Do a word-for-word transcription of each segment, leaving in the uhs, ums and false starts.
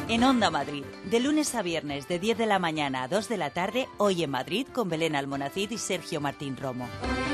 En Onda Madrid, de lunes a viernes de diez de la mañana a dos de la tarde, Hoy en Madrid con Belén Almonacid y Sergio Martín Romo.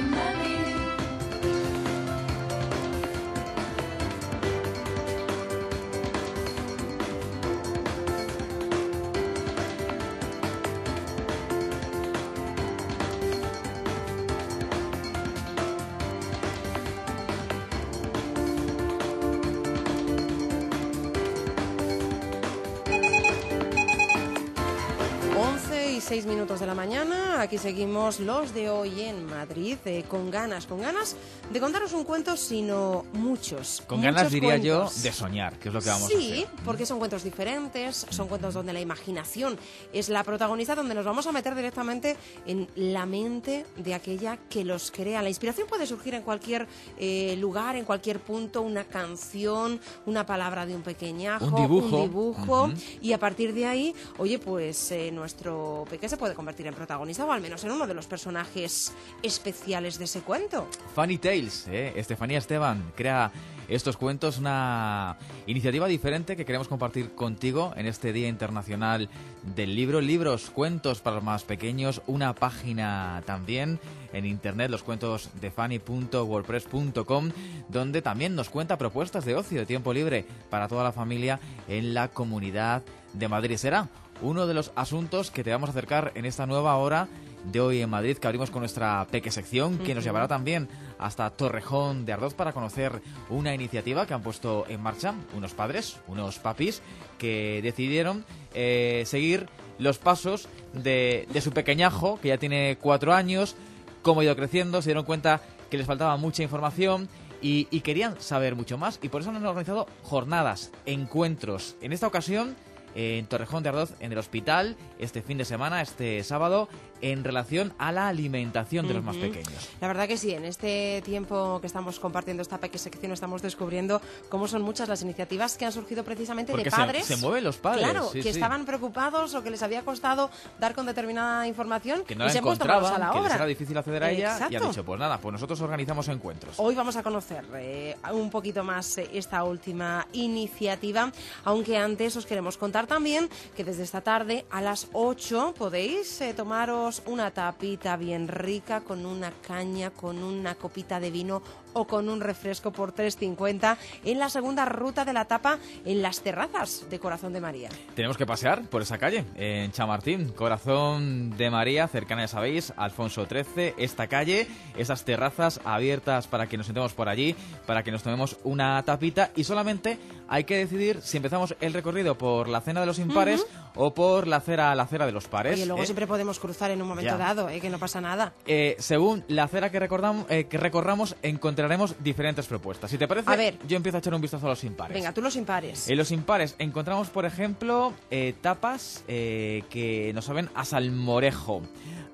Seis minutos de la mañana, aquí seguimos los de Hoy en Madrid, eh, con ganas, con ganas de contaros un cuento, sino muchos. Con muchos ganas, diría cuentos. yo, de soñar, que es lo que vamos sí, a hacer. Sí, porque son cuentos diferentes, son cuentos donde la imaginación es la protagonista, donde nos vamos a meter directamente en la mente de aquella que los crea. La inspiración puede surgir en cualquier eh, lugar, en cualquier punto, una canción, una palabra de un pequeñajo, un dibujo, un dibujo uh-huh. Y a partir de ahí, oye, pues eh, nuestro pequeño se puede convertir en protagonista o al menos en uno de los personajes especiales de ese cuento. Funny Tales, ¿eh? Estefanía Esteban crea estos cuentos, una iniciativa diferente que queremos compartir contigo en este Día Internacional del Libro. Libros, cuentos para los más pequeños, una página también en internet, los cuentos de Fanny punto wordpress punto com, donde también nos cuenta propuestas de ocio, de tiempo libre para toda la familia en la Comunidad de Madrid. Será uno de los asuntos que te vamos a acercar en esta nueva hora de Hoy en Madrid, que abrimos con nuestra peque sección, que nos llevará también hasta Torrejón de Ardoz para conocer una iniciativa que han puesto en marcha unos padres, unos papis, que decidieron eh, seguir los pasos de, de su pequeñajo, que ya tiene cuatro años, cómo ha ido creciendo, se dieron cuenta que les faltaba mucha información y, y querían saber mucho más, y por eso han organizado jornadas, encuentros. En esta ocasión, en Torrejón de Ardoz, en el hospital, este fin de semana, este sábado, en relación a la alimentación de uh-huh. los más pequeños. La verdad que sí, en este tiempo que estamos compartiendo esta pequeña sección estamos descubriendo cómo son muchas las iniciativas que han surgido precisamente Porque de padres. Se, se mueven los padres. Claro, sí, que sí. estaban preocupados o que les había costado dar con determinada información que no y la se han puesto manos a la que obra. les era difícil acceder a ella. Exacto. Y ha dicho, pues nada, pues nosotros organizamos encuentros. Hoy vamos a conocer eh, un poquito más eh, esta última iniciativa, aunque antes os queremos contar también que desde esta tarde a las ocho podéis eh, tomaros una tapita bien rica con una caña, con una copita de vino o con un refresco por tres cincuenta en la segunda ruta de la tapa en las terrazas de Corazón de María. Tenemos que pasear por esa calle, en Chamartín, Corazón de María, cercana, ya sabéis, Alfonso trece, esta calle, esas terrazas abiertas para que nos sentemos por allí, para que nos tomemos una tapita, y solamente hay que decidir si empezamos el recorrido por la Cena de los Impares uh-huh. o por la acera, la acera de los Pares. Oye, luego ¿eh? siempre podemos cruzar en un momento ya. dado, ¿eh? Que no pasa nada. Eh, según la acera que, recordamos, eh, que recorramos, encontraremos diferentes propuestas. Si te parece, a ver, yo empiezo a echar un vistazo a los impares. Venga, tú los impares. En los impares encontramos, por ejemplo, eh, tapas eh, que nos saben a salmorejo.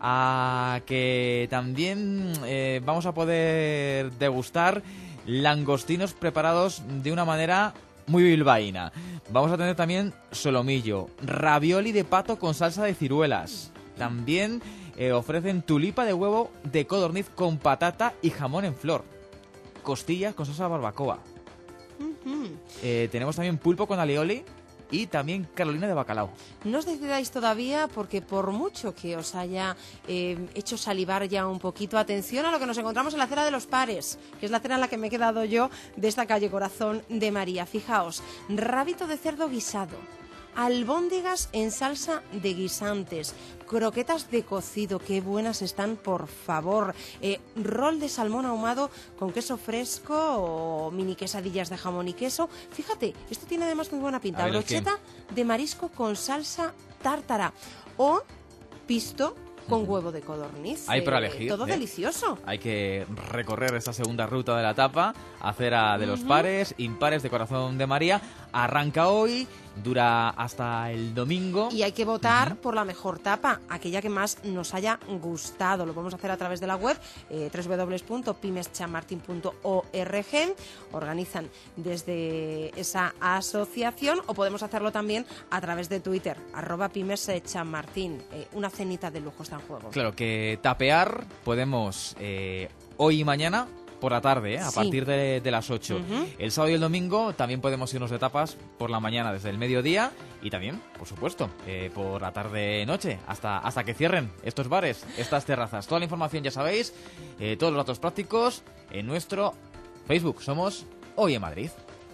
A que también eh, vamos a poder degustar langostinos preparados de una manera muy bilbaína. Vamos a tener también solomillo, ravioli de pato con salsa de ciruelas. También eh, ofrecen tulipa de huevo de codorniz con patata y jamón en flor. Costillas con salsa barbacoa. Uh-huh. Eh, tenemos también pulpo con alioli y también carolina de bacalao. No os decidáis todavía porque por mucho que os haya eh, hecho salivar ya un poquito, atención a lo que nos encontramos en la Acera de los Pares, que es la cena en la que me he quedado yo de esta calle Corazón de María. Fijaos, rabito de cerdo guisado, albóndigas en salsa de guisantes, croquetas de cocido, qué buenas están, por favor, eh, rol de salmón ahumado con queso fresco o mini quesadillas de jamón y queso. Fíjate, esto tiene además muy buena pinta, brocheta de marisco con salsa tártara o pisto con huevo de codorniz. Hay para eh, elegir. Todo ¿eh? delicioso. Hay que recorrer esta segunda ruta de la tapa, acera de los uh-huh. pares, impares de Corazón de María. Arranca hoy, dura hasta el domingo. Y hay que votar uh-huh. por la mejor tapa, aquella que más nos haya gustado. Lo podemos hacer a través de la web eh, doble u doble u doble u punto pymes chamartin punto org. Organizan desde esa asociación, o podemos hacerlo también a través de Twitter, arroba pymes chamartin. Eh, una cenita de lujo está en juego. Claro, que tapear podemos eh, hoy y mañana por la tarde, ¿eh? A Sí. partir de, de las ocho. Uh-huh. El sábado y el domingo también podemos irnos de tapas por la mañana desde el mediodía y también, por supuesto, eh, por la tarde-noche, hasta, hasta que cierren estos bares, estas terrazas. Toda la información, ya sabéis, eh, todos los datos prácticos en nuestro Facebook. Somos Hoy en Madrid.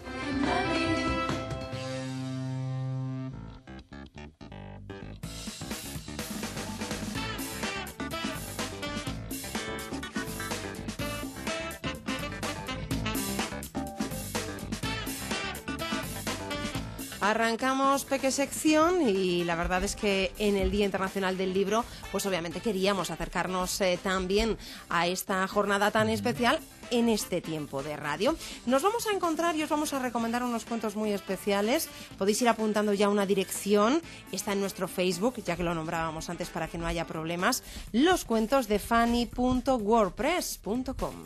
Arrancamos Peque Sección y la verdad es que en el Día Internacional del Libro, pues obviamente queríamos acercarnos eh, también a esta jornada tan especial en este tiempo de radio. Nos vamos a encontrar y os vamos a recomendar unos cuentos muy especiales. Podéis ir apuntando ya una dirección, está en nuestro Facebook, ya que lo nombrábamos antes para que no haya problemas, los cuentos de fanny punto wordpress punto com.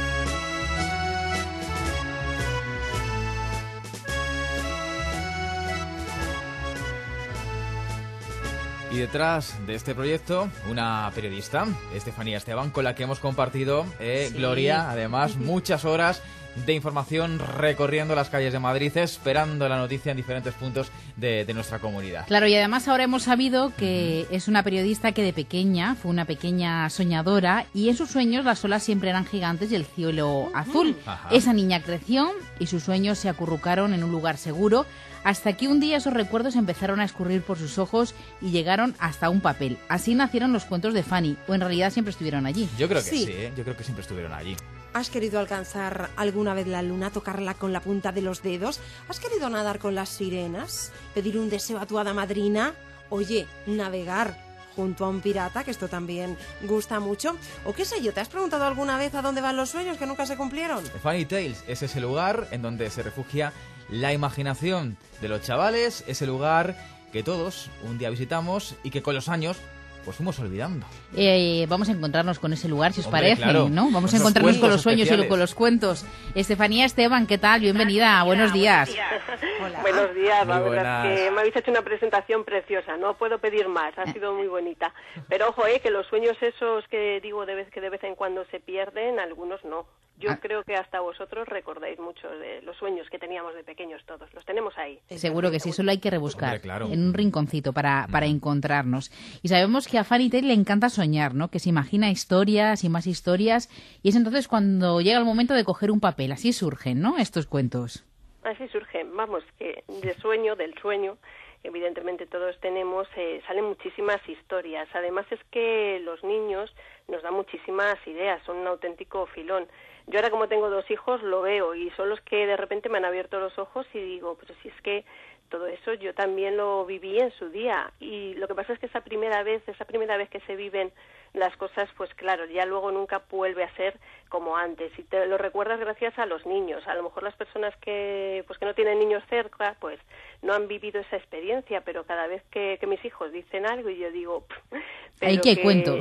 Y detrás de este proyecto, una periodista, Estefanía Esteban, con la que hemos compartido, eh, Sí. Gloria, además, muchas horas de información recorriendo las calles de Madrid, esperando la noticia en diferentes puntos de, de nuestra comunidad. Claro, y además ahora hemos sabido que es una periodista que de pequeña fue una pequeña soñadora y en sus sueños las olas siempre eran gigantes y el cielo azul. Ajá. Esa niña creció y sus sueños se acurrucaron en un lugar seguro, hasta que un día esos recuerdos empezaron a escurrir por sus ojos y llegaron hasta un papel. Así nacieron los cuentos de Fanny, o en realidad siempre estuvieron allí. Yo creo que Sí. sí, ¿eh? Yo creo que siempre estuvieron allí. ¿Has querido alcanzar alguna vez la luna, tocarla con la punta de los dedos? ¿Has querido nadar con las sirenas? ¿Pedir un deseo a tu hada madrina? Oye, navegar junto a un pirata, que esto también gusta mucho. O qué sé yo, ¿te has preguntado alguna vez a dónde van los sueños que nunca se cumplieron? Funny Tales es ese lugar en donde se refugia la imaginación de los chavales, ese lugar que todos un día visitamos y que con los años pues fuimos olvidando. Eh, vamos a encontrarnos con ese lugar, si os Hombre, parece, claro. ¿no? Vamos a Esos encontrarnos con cuentos los sueños especiales. y con los cuentos. Estefanía Esteban, ¿qué tal? Bienvenida, buenos días. Hola. Buenos días, la Muy verdad buenas. es que me habéis hecho una presentación preciosa, no puedo pedir más, ha sido muy bonita. Pero ojo, eh, que los sueños esos que digo de vez que de vez en cuando se pierden, algunos no. Yo Ah. creo que hasta vosotros recordáis mucho de los sueños que teníamos de pequeños todos, los tenemos ahí. Seguro que sí, solo hay que rebuscar Hombre, claro. en un rinconcito para, para encontrarnos. Y sabemos que a Fanny Taylor le encanta soñar, ¿no? Que se imagina historias y más historias. Y es entonces cuando llega el momento de coger un papel. Así surgen, ¿no? Estos cuentos. Así surgen, vamos, que de sueño, del sueño, evidentemente todos tenemos, eh, salen muchísimas historias. Además es que los niños nos dan muchísimas ideas, son un auténtico filón. Yo ahora como tengo dos hijos lo veo y son los que de repente me han abierto los ojos y digo, pero si es que todo eso yo también lo viví en su día. Y lo que pasa es que esa primera vez, esa primera vez que se viven las cosas, pues claro, ya luego nunca vuelve a ser como antes. Y te lo recuerdas gracias a los niños. A lo mejor las personas que pues que no tienen niños cerca, pues no han vivido esa experiencia, pero cada vez que, que mis hijos dicen algo y yo digo... Ahí qué cuento.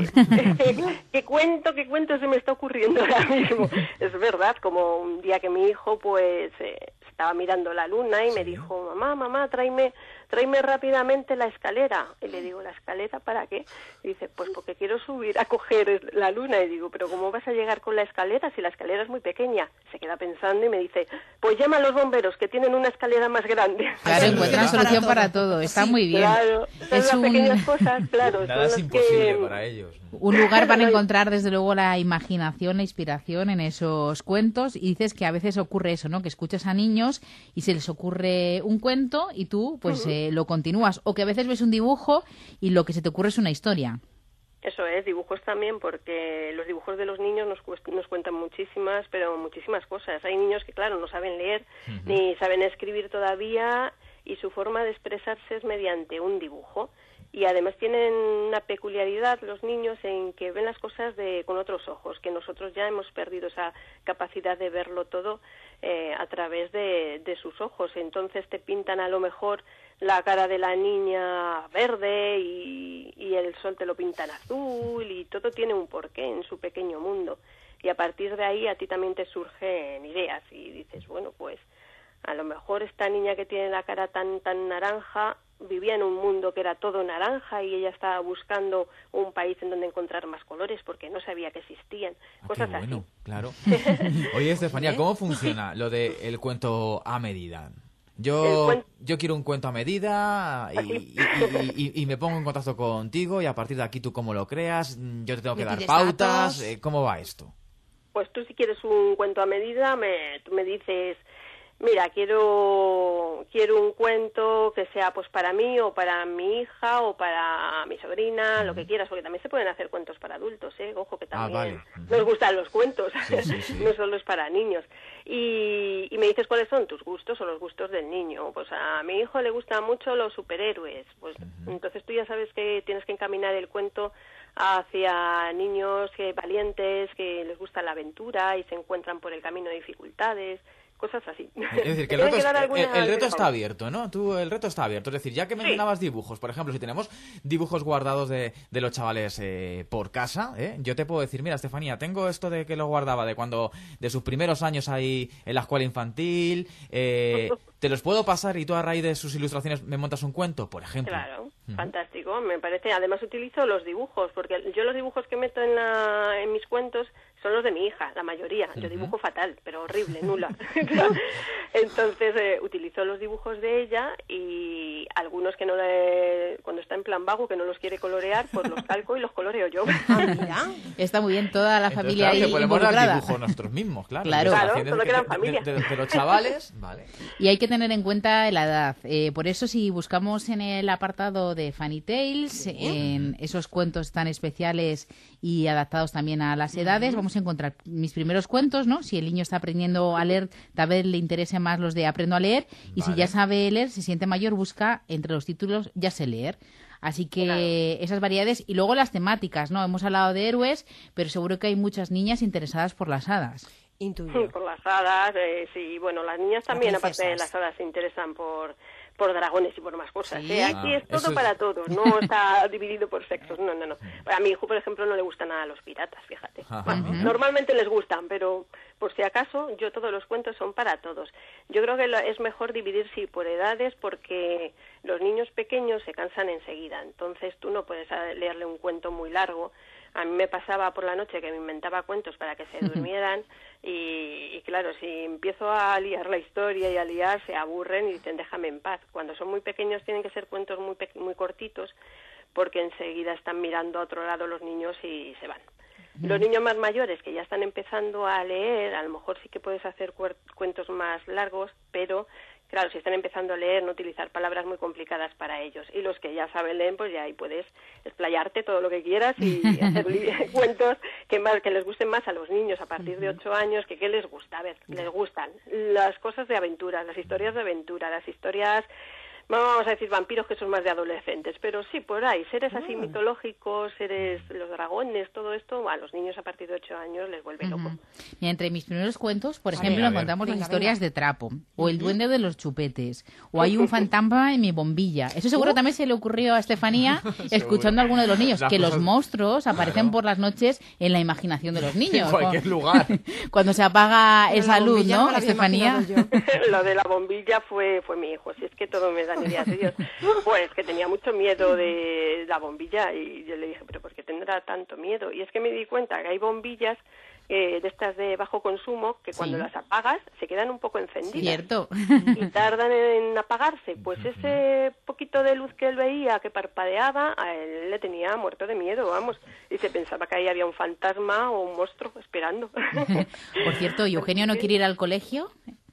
¿Qué cuento, qué cuento se me está ocurriendo ahora mismo? Es verdad, como un día que mi hijo pues eh, estaba mirando la luna y me dijo, mamá, mamá, tráeme, tráeme rápidamente la escalera. Y le digo, ¿la escalera para qué? Y dice, pues porque quiero subir a coger la luna. Y digo, ¿pero cómo vas a llegar con la escalera si la escalera es muy pequeña? Se queda pensando y me dice, pues llama a los bomberos que tienen una escalera más grande. Claro, encuentran Para solución todo. para todo. Está Sí, muy bien. Claro, son Es las un, pequeñas cosas, claro. Nada es son las imposible que... para ellos. un lugar para encontrar, desde luego, la imaginación, la inspiración en esos cuentos. Y dices que a veces ocurre eso, ¿no? Que escuchas a niños y se les ocurre un cuento y tú, pues, eh, lo continúas. O que a veces ves un dibujo y lo que se te ocurre es una historia. Eso es, dibujos también, porque los dibujos de los niños nos, cuest- nos cuentan muchísimas, pero muchísimas cosas. Hay niños que, claro, no saben leer Ujú. ni saben escribir todavía y su forma de expresarse es mediante un dibujo. Y además tienen una peculiaridad los niños en que ven las cosas de, con otros ojos, que nosotros ya hemos perdido esa capacidad de verlo todo eh, a través de, de sus ojos. Entonces te pintan a lo mejor la cara de la niña verde y, y el sol te lo pintan azul y todo tiene un porqué en su pequeño mundo. Y a partir de ahí a ti también te surgen ideas y dices, bueno, pues a lo mejor esta niña que tiene la cara tan tan naranja vivía en un mundo que era todo naranja y ella estaba buscando un país en donde encontrar más colores porque no sabía que existían. Ah, cosas qué bueno, así. claro. Oye, Estefanía, ¿cómo funciona lo del cuento a medida? Yo, cuen... yo quiero un cuento a medida y, y, y, y, y me pongo en contacto contigo y a partir de aquí tú cómo lo creas, yo te tengo que dar pautas, eh, ¿cómo va esto? Pues tú si quieres un cuento a medida, me, tú me dices, mira, quiero quiero un cuento que sea pues para mí o para mi hija o para mi sobrina, uh-huh. lo que quieras, porque también se pueden hacer cuentos para adultos, ¿eh? Ojo que también ah, vale. uh-huh. nos gustan los cuentos, sí, sí, sí. no solo es para niños. Y, y me dices cuáles son tus gustos o los gustos del niño. Pues a mi hijo le gustan mucho los superhéroes, pues uh-huh. entonces tú ya sabes que tienes que encaminar el cuento hacia niños que valientes, que les gusta la aventura y se encuentran por el camino de dificultades, cosas así. Es decir, que el reto, es, el, el reto está abierto, ¿no? Tú, el reto está abierto. Es decir, ya que mencionabas sí. dibujos, por ejemplo, si tenemos dibujos guardados de, de los chavales eh, por casa, ¿eh? Yo te puedo decir, mira, Estefanía, tengo esto de que lo guardaba de cuando, de sus primeros años ahí en la escuela infantil, eh, te los puedo pasar y tú a raíz de sus ilustraciones me montas un cuento, por ejemplo. Claro, uh-huh. fantástico, me parece. Además utilizo los dibujos, porque yo los dibujos que meto en, la, en mis cuentos son los de mi hija, la mayoría. Yo dibujo fatal, pero horrible, nula. Entonces eh, utilizo los dibujos de ella y algunos que no le, cuando está en plan vago, que no los quiere colorear, pues los calco y los coloreo yo. Ah, mira. Está muy bien toda la Entonces, familia claro, ahí podemos involucrada. dar dibujos nosotros mismos, claro. Claro, claro de, solo quedan de, familia. de, de, de los chavales, vale. Y hay que tener en cuenta la edad. Eh, por eso, si buscamos en el apartado de Funny Tales, sí. en esos cuentos tan especiales y adaptados también a las edades, uh-huh. vamos a encontrar mis primeros cuentos, ¿no? Si el niño está aprendiendo a leer, tal vez le interesen más los de Aprendo a leer, y vale. si ya sabe leer, se siente mayor, busca entre los títulos Ya sé leer. Así que claro. esas variedades, y luego las temáticas, ¿no? Hemos hablado de héroes, pero seguro que hay muchas niñas interesadas por las hadas. Intuyo. Por las hadas, eh, sí, bueno, las niñas también, aparte de las hadas, se interesan por por dragones y por más cosas. ¿Sí? ¿eh? Aquí ah, es todo para es... todos, no está dividido por sexos, no, no, no. A mi hijo, por ejemplo, no le gustan nada los piratas, fíjate. Bueno, uh-huh. Normalmente les gustan, pero por si acaso, yo todos los cuentos son para todos. Yo creo que es mejor dividir, sí, por edades, porque los niños pequeños se cansan enseguida, entonces tú no puedes leerle un cuento muy largo. A mí me pasaba por la noche que me inventaba cuentos para que se durmieran y, y claro, si empiezo a liar la historia y a liar, se aburren y dicen déjame en paz. Cuando son muy pequeños tienen que ser cuentos muy pe- muy cortitos porque enseguida están mirando a otro lado los niños y se van. Los niños más mayores que ya están empezando a leer, a lo mejor sí que puedes hacer cu- cuentos más largos, pero claro, si están empezando a leer, no utilizar palabras muy complicadas para ellos. Y los que ya saben leer, pues ya ahí puedes explayarte todo lo que quieras y hacer cuentos que más que les gusten más a los niños a partir de ocho años, que qué les gusta. A ver, les gustan las cosas de aventuras, las historias de aventura, las historias... No vamos a decir vampiros, que son más de adolescentes, pero sí, por ahí, seres así mitológicos, seres, los dragones, todo esto, a los niños a partir de ocho años les vuelve loco. Uh-huh. Y entre mis primeros cuentos, por ejemplo, sí, encontramos venga, las historias venga. de Trapo, o El duende de los chupetes, o Hay un fantasma en mi bombilla. Eso seguro uh. también se le ocurrió a Estefanía escuchando a alguno de los niños, las que cosas... los monstruos aparecen claro. por las noches en la imaginación de los niños. En cualquier lugar. Cuando se apaga pero esa luz, ¿no, no Estefanía? Lo de la bombilla fue, fue mi hijo, si es que todo me dan ideas de Dios. Pues que tenía mucho miedo de la bombilla y yo le dije, pero ¿por qué tendrá tanto miedo? Y es que me di cuenta que hay bombillas eh, de estas de bajo consumo que cuando sí. las apagas se quedan un poco encendidas. Cierto. Y tardan en apagarse. Pues ese poquito de luz que él veía, que parpadeaba, a él le tenía muerto de miedo, vamos. Y se pensaba que ahí había un fantasma o un monstruo esperando. Por cierto, ¿y Eugenio no quiere ir al colegio?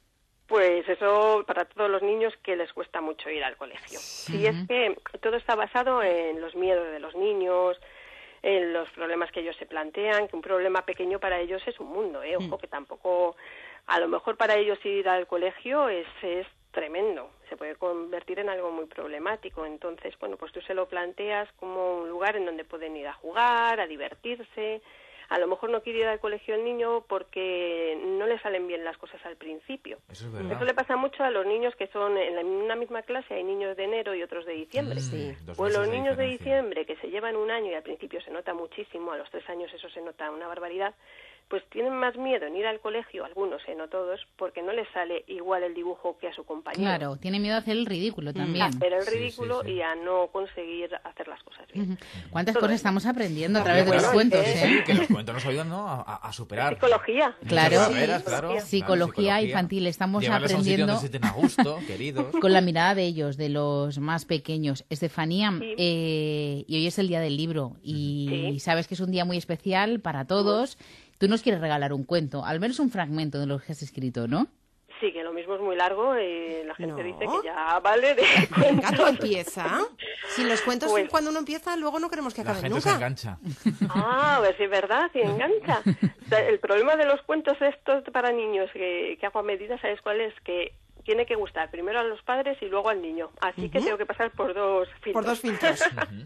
Pues eso para todos los niños que les cuesta mucho ir al colegio. Sí, uh-huh. es que todo está basado en los miedos de los niños, en los problemas que ellos se plantean, que un problema pequeño para ellos es un mundo, ¿eh? Ojo, uh-huh. que tampoco, a lo mejor para ellos ir al colegio es, es tremendo, se puede convertir en algo muy problemático. Entonces, bueno, pues tú se lo planteas como un lugar en donde pueden ir a jugar, a divertirse. A lo mejor no quiere ir al colegio el niño porque no le salen bien las cosas al principio. Eso es verdad. Eso le pasa mucho a los niños que son en la, una misma clase, hay niños de enero y otros de diciembre. Mm, sí. Pues los niños de diciembre que se llevan un año y al principio se nota muchísimo, a los tres años eso se nota una barbaridad, pues tienen más miedo en ir al colegio, algunos, eh, no todos, porque no les sale igual el dibujo que a su compañero. Claro, tienen miedo a hacer el ridículo también. A hacer el Sí, ridículo sí, sí. y a no conseguir hacer las cosas bien. Ujú. ¿Cuántas Todo cosas eso. estamos aprendiendo a Bueno, través de los bueno, cuentos, es eh? Sí, que los cuentos nos ayudan, ¿no? a, a superar. Psicología. Claro. Muchas barreras, claro, claro, Psicología infantil, estamos Llevarles a un sitio aprendiendo- donde se sienten a gusto, queridos. Con la mirada de ellos, de los más pequeños. Estefanía, Sí. eh, y hoy es el día del libro y Sí. sabes que es un día muy especial para todos. Tú nos quieres regalar un cuento, al menos un fragmento de lo que has escrito, ¿no? Sí, que lo mismo es muy largo y la gente No. dice que ya vale de Venga, tú cuentos. empieza. Si los cuentos, Pues- cuando uno empieza, luego no queremos que La acaben gente se nunca. engancha. Ah, a ver si es verdad, si engancha. O sea, el problema de los cuentos estos para niños que, que hago a medida, ¿sabes cuál es? Que tiene que gustar primero a los padres y luego al niño. Así que tengo que pasar por dos filtros. Por dos filtros.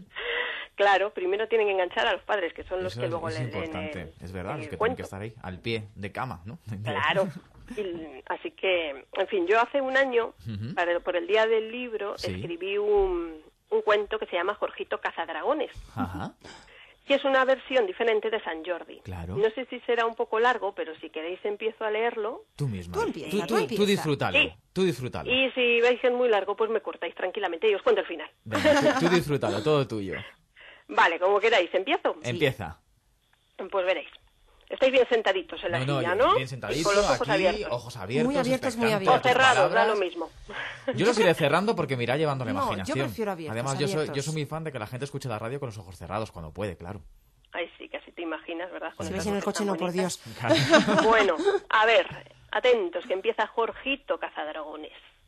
Claro, primero tienen que enganchar a los padres, que son los Eso que es, luego es le leen importante. el- Es verdad, el los que tienen cuento. que estar ahí, al pie de cama, ¿no? Claro. Y, así que, en fin, yo hace un año, Ujú. para, por el Día del Libro, Sí. escribí un, un cuento que se llama Jorgito Cazadragones, Ajá. que es una versión diferente de San Jordi. Claro. No sé si será un poco largo, pero si queréis empiezo a leerlo. Tú misma. Tú empieza, tú, tú tú, empieza. tú disfrútalo. Sí. Tú disfrútalo. Y si veis que es muy largo, pues me cortáis tranquilamente y os cuento el final. Venga, tú, tú disfrútalo, todo tuyo. Vale, como queráis, ¿empiezo? Empieza. Pues veréis. Estáis bien sentaditos en la No, no, silla, yo- ¿no? bien Y sentadito, con los ojos aquí, abiertos. ojos abiertos. Muy abiertos, muy expectantes O a tus cerrados, da palabras. lo mismo. Yo los iré cerrando porque me irá llevando la No, yo imaginación. prefiero abiertos, Además, yo soy, abiertos. yo soy muy fan de que la gente escuche la radio con los ojos cerrados cuando puede, claro. Ay, sí, casi te imaginas, ¿verdad? Con Si esas ves en el voces coche, tan no, por bonitas. Dios. Claro. Bueno, a ver, atentos, que empieza Jorgito Cazadragones.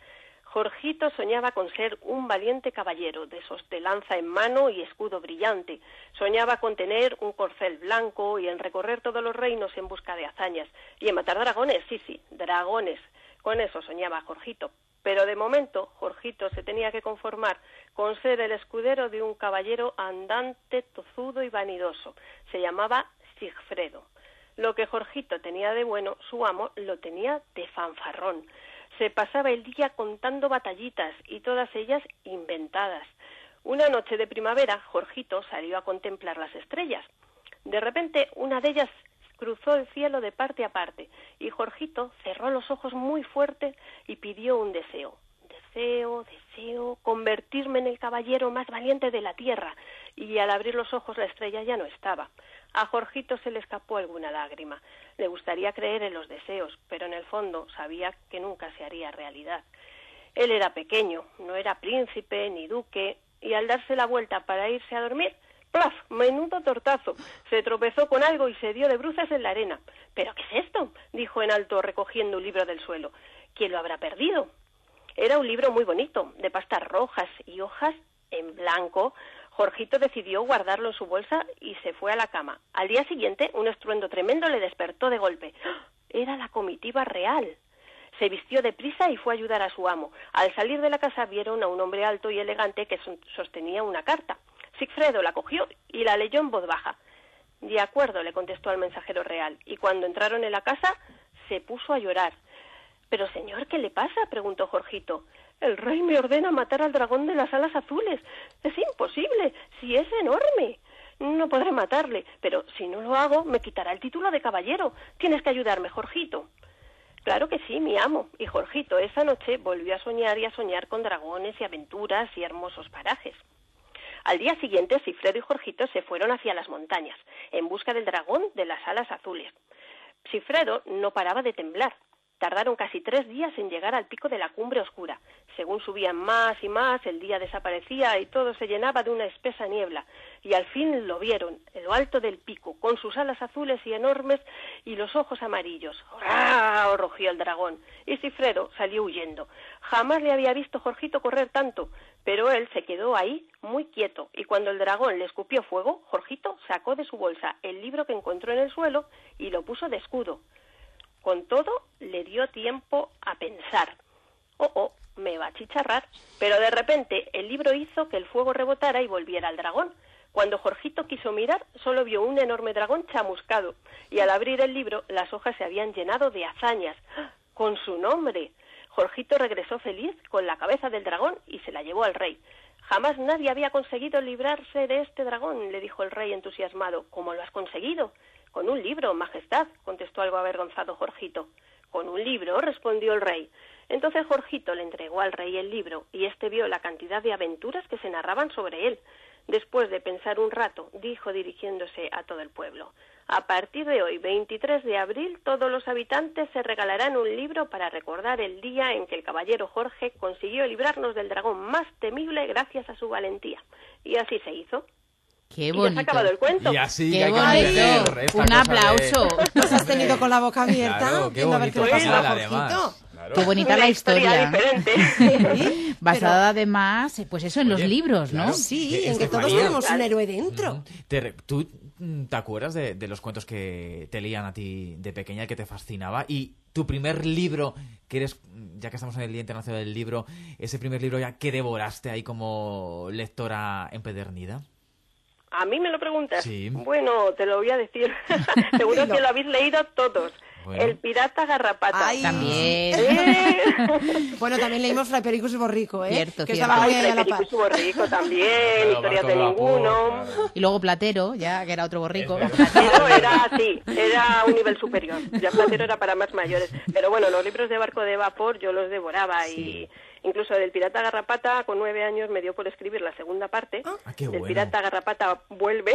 Jorgito soñaba con ser un valiente caballero, de esos de lanza en mano y escudo brillante. Soñaba con tener un corcel blanco y en recorrer todos los reinos en busca de hazañas. Y en matar dragones, sí, sí, dragones. Con eso soñaba Jorgito. Pero de momento, Jorgito se tenía que conformar con ser el escudero de un caballero andante, tozudo y vanidoso. Se llamaba Sigfredo. Lo que Jorgito tenía de bueno, su amo lo tenía de fanfarrón. Se pasaba el día contando batallitas y todas ellas inventadas. Una noche de primavera, Jorgito salió a contemplar las estrellas. De repente, una de ellas cruzó el cielo de parte a parte y Jorgito cerró los ojos muy fuerte y pidió un deseo. Deseo, deseo, convertirme en el caballero más valiente de la tierra. Y al abrir los ojos la estrella ya no estaba. A Jorgito se le escapó alguna lágrima. Le gustaría creer en los deseos, pero en el fondo sabía que nunca se haría realidad. Él era pequeño, no era príncipe ni duque, y al darse la vuelta para irse a dormir, ¡plaf! Menudo tortazo. Se tropezó con algo y se dio de bruces en la arena. ¿Pero qué es esto?, dijo en alto recogiendo un libro del suelo. ¿Quién lo habrá perdido? Era un libro muy bonito, de pastas rojas y hojas en blanco. Jorgito decidió guardarlo en su bolsa y se fue a la cama. Al día siguiente, un estruendo tremendo le despertó de golpe. ¡Ah! Era la comitiva real. Se vistió deprisa y fue a ayudar a su amo. Al salir de la casa vieron a un hombre alto y elegante que sostenía una carta. Sigfredo la cogió y la leyó en voz baja. De acuerdo, le contestó al mensajero real, y cuando entraron en la casa se puso a llorar. «Pero, señor, ¿qué le pasa?», preguntó Jorgito. «El rey me ordena matar al dragón de las alas azules. Es imposible, si es enorme. No podré matarle, pero si no lo hago, me quitará el título de caballero. Tienes que ayudarme, Jorgito». «Claro que sí, mi amo». Y Jorgito esa noche volvió a soñar y a soñar con dragones y aventuras y hermosos parajes. Al día siguiente, Sigfredo y Jorgito se fueron hacia las montañas, en busca del dragón de las alas azules. Sigfredo no paraba de temblar. Tardaron casi tres días en llegar al pico de la cumbre oscura. Según subían más y más, el día desaparecía y todo se llenaba de una espesa niebla. Y al fin lo vieron, en lo alto del pico, con sus alas azules y enormes y los ojos amarillos. ¡Hurra! Rugió el dragón. Y Sigfredo salió huyendo. Jamás le había visto Jorgito correr tanto, pero él se quedó ahí, muy quieto. Y cuando el dragón le escupió fuego, Jorgito sacó de su bolsa el libro que encontró en el suelo y lo puso de escudo. Con todo, le dio tiempo a pensar. Oh, oh, me va a chicharrar. Pero de repente el libro hizo que el fuego rebotara y volviera al dragón. Cuando Jorgito quiso mirar, solo vio un enorme dragón chamuscado. Y al abrir el libro, las hojas se habían llenado de hazañas. ¡Ah! Con su nombre. Jorgito regresó feliz con la cabeza del dragón y se la llevó al rey. Jamás nadie había conseguido librarse de este dragón, le dijo el rey entusiasmado. ¿Cómo lo has conseguido? Con un libro, majestad, contestó algo avergonzado Jorgito. Con un libro, respondió el rey. Entonces Jorgito le entregó al rey el libro y éste vio la cantidad de aventuras que se narraban sobre él. Después de pensar un rato, dijo dirigiéndose a todo el pueblo: a partir de hoy, veintitrés de abril, todos los habitantes se regalarán un libro para recordar el día en que el caballero Jorge consiguió librarnos del dragón más temible gracias a su valentía. Y así se hizo. Qué Y bonito. ya se ha acabado el cuento. Y así Qué que hay que bonito. mantener esta Un cosa aplauso. de- Nos has tenido con la boca abierta, Claro, qué viendo a ver qué bonito le pasaba a final, Jorgito. además. Claro. Qué bonita Una la historia. diferente. Sí, Basada además, pues eso, en los Oye, libros, ¿no? claro. Sí, Que en que todos Estefanía- tenemos un héroe dentro. Ujú. ¿Te, re- ¿Tú mm, te acuerdas de, de los cuentos que te leían a ti de pequeña y que te fascinaba? Y tu primer libro, que eres, ya que estamos en el Día Internacional del Libro, ese primer libro ya que devoraste ahí como lectora empedernida. ¿A mí me lo preguntas? Sí. Bueno, te lo voy a decir. Seguro Dilo. que lo habéis leído todos. Bueno. El pirata Garrapata. Ay. También. ¿Eh? Bueno, también leímos Fray Pericus y Borrico, ¿eh? Cierto, que cierto. estaba muy Ay, ahí a la Fray par. Pericus y Borrico también, Claro, historias Barco de de Vapor, ninguno. claro. Y luego Platero, ya que era otro borrico. Platero era así, era un nivel superior. Ya Platero era para más mayores. Pero bueno, los libros de Barco de Vapor yo los devoraba y incluso del Pirata Garrapata con nueve años me dio por escribir la segunda parte. Ah, qué del bueno. Pirata Garrapata vuelve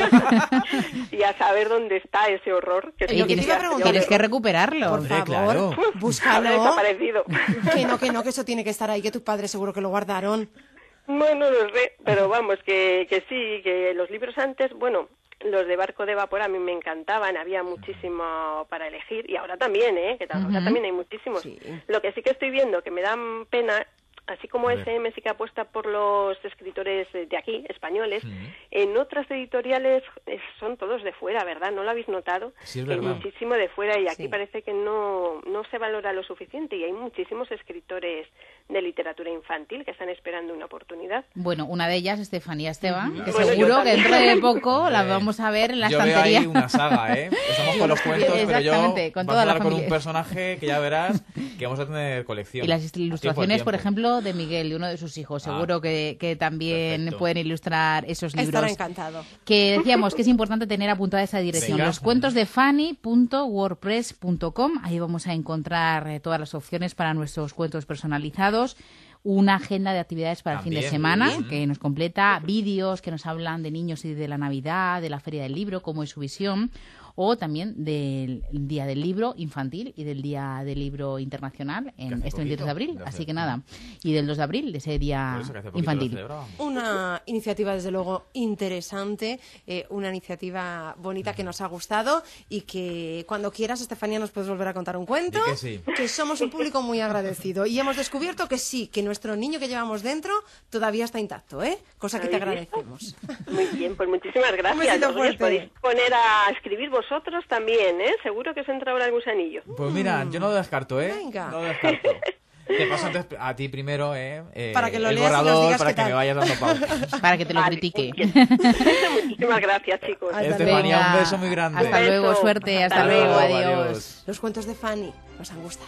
y a saber dónde está ese horror. Que Oye, sí que tienes, te iba a preguntar, tienes que recuperarlo. Por Hombre, favor, claro. Habrá búscalo. desaparecido. Que no, que no, que eso tiene que estar ahí, que tus padres seguro que lo guardaron. Bueno, no lo sé, pero vamos, que, que sí, que los libros antes, bueno, los de Barco de Vapor a mí me encantaban, había muchísimo para elegir, y ahora también, ¿eh? Que ahora Ujú. también hay muchísimos. Sí. Lo que sí que estoy viendo, que me dan pena, así como A ver. S M sí que apuesta por los escritores de aquí, españoles, Ujú. en otras editoriales eh, son todos de fuera, ¿verdad? ¿No lo habéis notado? Sí, es Que hay verdad. muchísimo de fuera y aquí Sí. parece que no, no se valora lo suficiente y hay muchísimos escritores de literatura infantil que están esperando una oportunidad. Bueno, una de ellas, Estefanía Esteban, que Bueno, seguro yo que dentro de también. poco la Hombre, vamos a ver en la yo veo estantería. ahí una saga, ¿eh? Estamos con los cuentos, pero yo Exactamente, con vas toda a la hablar con un familia. personaje que ya verás que vamos a tener colección. Y las A tiempo al ilustraciones, por tiempo. ejemplo, de Miguel, de uno de sus hijos. Ah, Seguro que, que también perfecto. pueden ilustrar esos libros. Estará encantado. Que decíamos que es importante tener apuntada esa dirección. Venga. Los cuentos de Fanny punto wordpress punto com. Ahí vamos a encontrar eh, todas las opciones para nuestros cuentos personalizados. Una agenda de actividades para el fin de También, semana muy bien. que nos completa, vídeos que nos hablan de niños y de la Navidad, de la Feria del Libro, cómo es su visión, o también del Día del Libro infantil y del Día del Libro internacional Que en hace este veintitrés de abril. poquito, de Así hace- que nada. Y del dos de abril, de ese día Por eso que hace poquito lo infantil. celebrábamos. Una iniciativa, desde luego, interesante, eh, una iniciativa bonita que nos ha gustado y que cuando quieras, Estefanía, nos puedes volver a contar un cuento. Di que sí. Que somos un público muy agradecido y hemos descubierto que sí, que nuestro niño que llevamos dentro todavía está intacto, ¿eh? Cosa que te ¿Habéis visto? agradecemos. Muy bien, pues muchísimas gracias. besito Oye, os fuerte. podéis poner a escribir vosotros también, ¿eh? Seguro que os entra ahora el gusanillo. Pues mira, yo no lo descarto, ¿eh? Venga. No lo descarto. Te paso antes a ti primero, ¿eh? Eh, Para que lo el leas y nos borrador digas para qué que tal. me vayas dando pautas. Para que te lo Vale, critique. muy bien. Muchísimas gracias, chicos. Hasta Estefanía, Venga, un beso muy grande. Hasta Un luego, beso. suerte, hasta, Hasta luego, luego, adiós. Los cuentos de Fanny nos han gustado.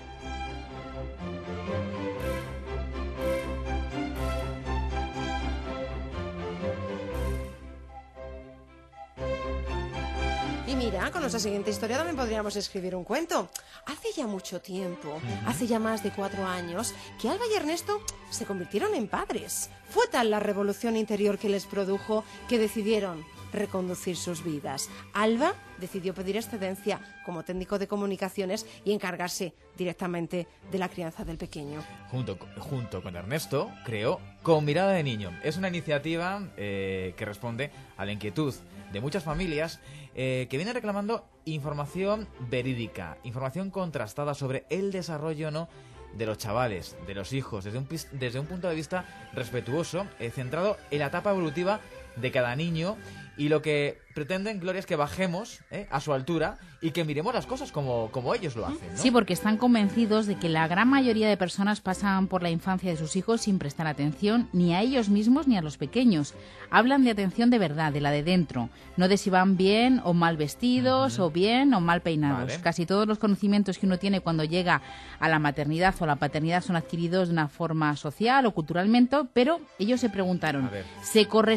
Y mira, con nuestra siguiente historia también podríamos escribir un cuento. Hace ya mucho tiempo, hace ya más de cuatro años, que Alba y Ernesto se convirtieron en padres. Fue tal la revolución interior que les produjo que decidieron reconducir sus vidas. Alba decidió pedir excedencia como técnico de comunicaciones y encargarse directamente de la crianza del pequeño. Junto, co- junto con Ernesto, creó Con Mirada de Niño. Es una iniciativa eh, que responde a la inquietud de muchas familias eh, que vienen reclamando información verídica, información contrastada sobre el desarrollo no de los chavales, de los hijos, desde un, pis- desde un punto de vista respetuoso, eh, centrado en la etapa evolutiva de cada niño, y lo que pretenden, Gloria, es que bajemos eh, a su altura y que miremos las cosas como, como ellos lo hacen, ¿no? Sí, porque están convencidos de que la gran mayoría de personas pasan por la infancia de sus hijos sin prestar atención ni a ellos mismos ni a los pequeños. Hablan de atención de verdad, de la de dentro, no de si van bien o mal vestidos o bien o mal peinados. Vale. Casi todos los conocimientos que uno tiene cuando llega a la maternidad o a la paternidad son adquiridos de una forma social o culturalmente, pero ellos se preguntaron, A ver. ¿se corresponden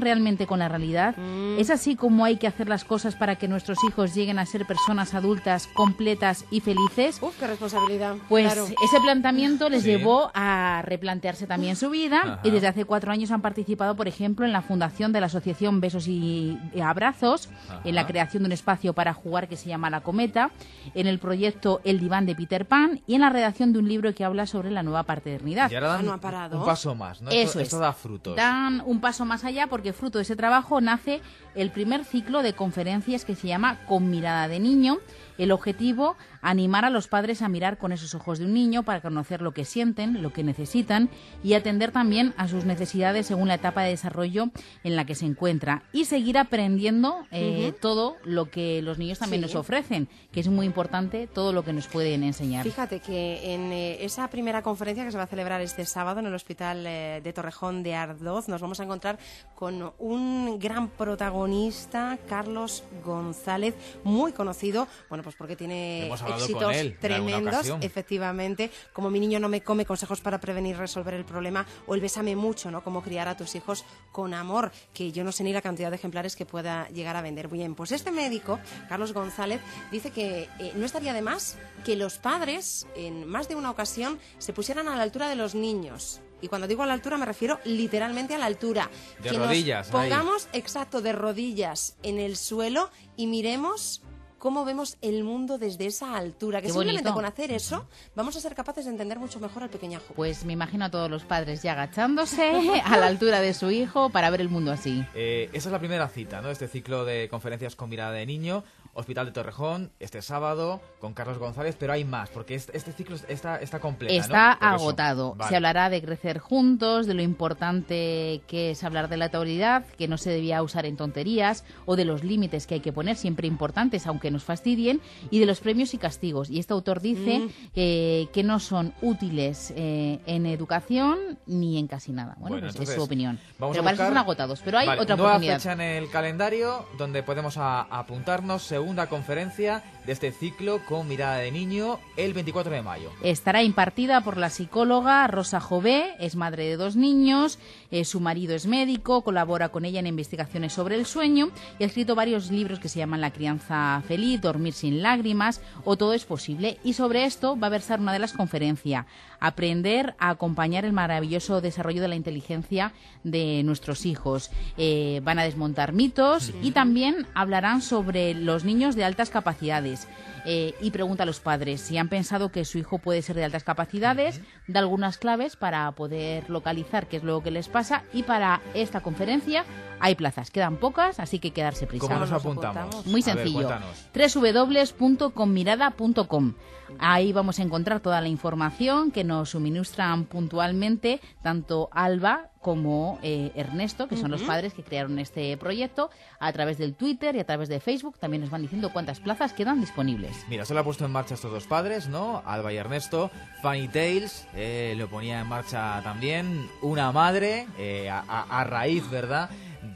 realmente con la realidad? Mm. ¿Es así como hay que hacer las cosas para que nuestros hijos lleguen a ser personas adultas completas y felices? Uf, qué responsabilidad. Pues Claro. ese planteamiento les Sí. llevó a replantearse también su vida. Ajá. Y desde hace cuatro años han participado, por ejemplo, en la fundación de la asociación Besos y Abrazos, Ajá. en la creación de un espacio para jugar que se llama La Cometa, en el proyecto El Diván de Peter Pan y en la redacción de un libro que habla sobre la nueva paternidad. Y ahora dan Ah, no ha parado. un paso más, ¿no? Eso esto, es. esto da frutos. Dan un paso más allá porque fruto de ese trabajo nace el primer ciclo de conferencias que se llama Con mirada de niño. El objetivo, animar a los padres a mirar con esos ojos de un niño para conocer lo que sienten, lo que necesitan y atender también a sus necesidades según la etapa de desarrollo en la que se encuentra y seguir aprendiendo eh, Ujú. todo lo que los niños también Sí. nos ofrecen, que es muy importante todo lo que nos pueden enseñar. Fíjate que en eh, esa primera conferencia que se va a celebrar este sábado en el Hospital eh, de Torrejón de Ardoz, nos vamos a encontrar con un gran protagonista, Carlos González, muy conocido, bueno, pues porque tiene Hemos hablado éxitos con él en alguna tremendos, ocasión. efectivamente, como Mi niño no me come, consejos para prevenir y resolver el problema, o el Bésame mucho, ¿no? Cómo criar a tus hijos con amor, que yo no sé ni la cantidad de ejemplares que pueda llegar a vender. Bien, pues este médico, Carlos González, dice que eh, no estaría de más que los padres, en más de una ocasión, se pusieran a la altura de los niños. Y cuando digo a la altura me refiero literalmente a la altura. De que rodillas, nos ahí. pongamos, exacto, de rodillas en el suelo y miremos cómo vemos el mundo desde esa altura. Que Qué simplemente bonito. con hacer eso vamos a ser capaces de entender mucho mejor al pequeñajo. Pues me imagino a todos los padres ya agachándose a la altura de su hijo para ver el mundo así. Eh, esa es la primera cita, ¿no? Este ciclo de conferencias con mirada de niño, Hospital de Torrejón, este sábado, con Carlos González, pero hay más, porque este, este ciclo está, está completo. Está Por eso. agotado. Vale. Se hablará de crecer juntos, de lo importante que es hablar de la autoridad, que no se debía usar en tonterías, o de los límites que hay que poner, siempre importantes, aunque nos fastidien, y de los premios y castigos. Y este autor dice Mm. eh, que no son útiles eh, en educación ni en casi nada. Bueno, Bueno, pues entonces, es su opinión. vamos Pero a para eso buscar- están agotados. Pero hay Vale, otra nueva oportunidad. fecha en el calendario donde podemos a- apuntarnos, segunda conferencia de este ciclo con mirada de niño, el veinticuatro de mayo. Estará impartida por la psicóloga Rosa Jové, es madre de dos niños, eh, su marido es médico, colabora con ella en investigaciones sobre el sueño y ha escrito varios libros que se llaman La crianza feliz, Dormir sin lágrimas o Todo es posible. Y sobre esto va a versar una de las conferencias, aprender a acompañar el maravilloso desarrollo de la inteligencia de nuestros hijos. Eh, van a desmontar mitos y también hablarán sobre los niños de altas capacidades. Eh, y pregunta a los padres si han pensado que su hijo puede ser de altas capacidades, da algunas claves para poder localizar qué es lo que les pasa y para esta conferencia hay plazas, quedan pocas, así que quedarse prisa. ¿Cómo nos nos apuntamos? apuntamos? Muy A ver, sencillo, cuéntanos. doble u doble u doble u punto conmirada punto com. Ahí vamos a encontrar toda la información que nos suministran puntualmente tanto Alba como eh, Ernesto, que son los padres que crearon este proyecto, a través del Twitter y a través de Facebook. También nos van diciendo cuántas plazas quedan disponibles. Mira, se lo ha puesto en marcha estos dos padres, ¿no? Alba y Ernesto. Funny Tales eh, lo ponía en marcha también. Una madre, eh, a, a- a raíz, ¿verdad?,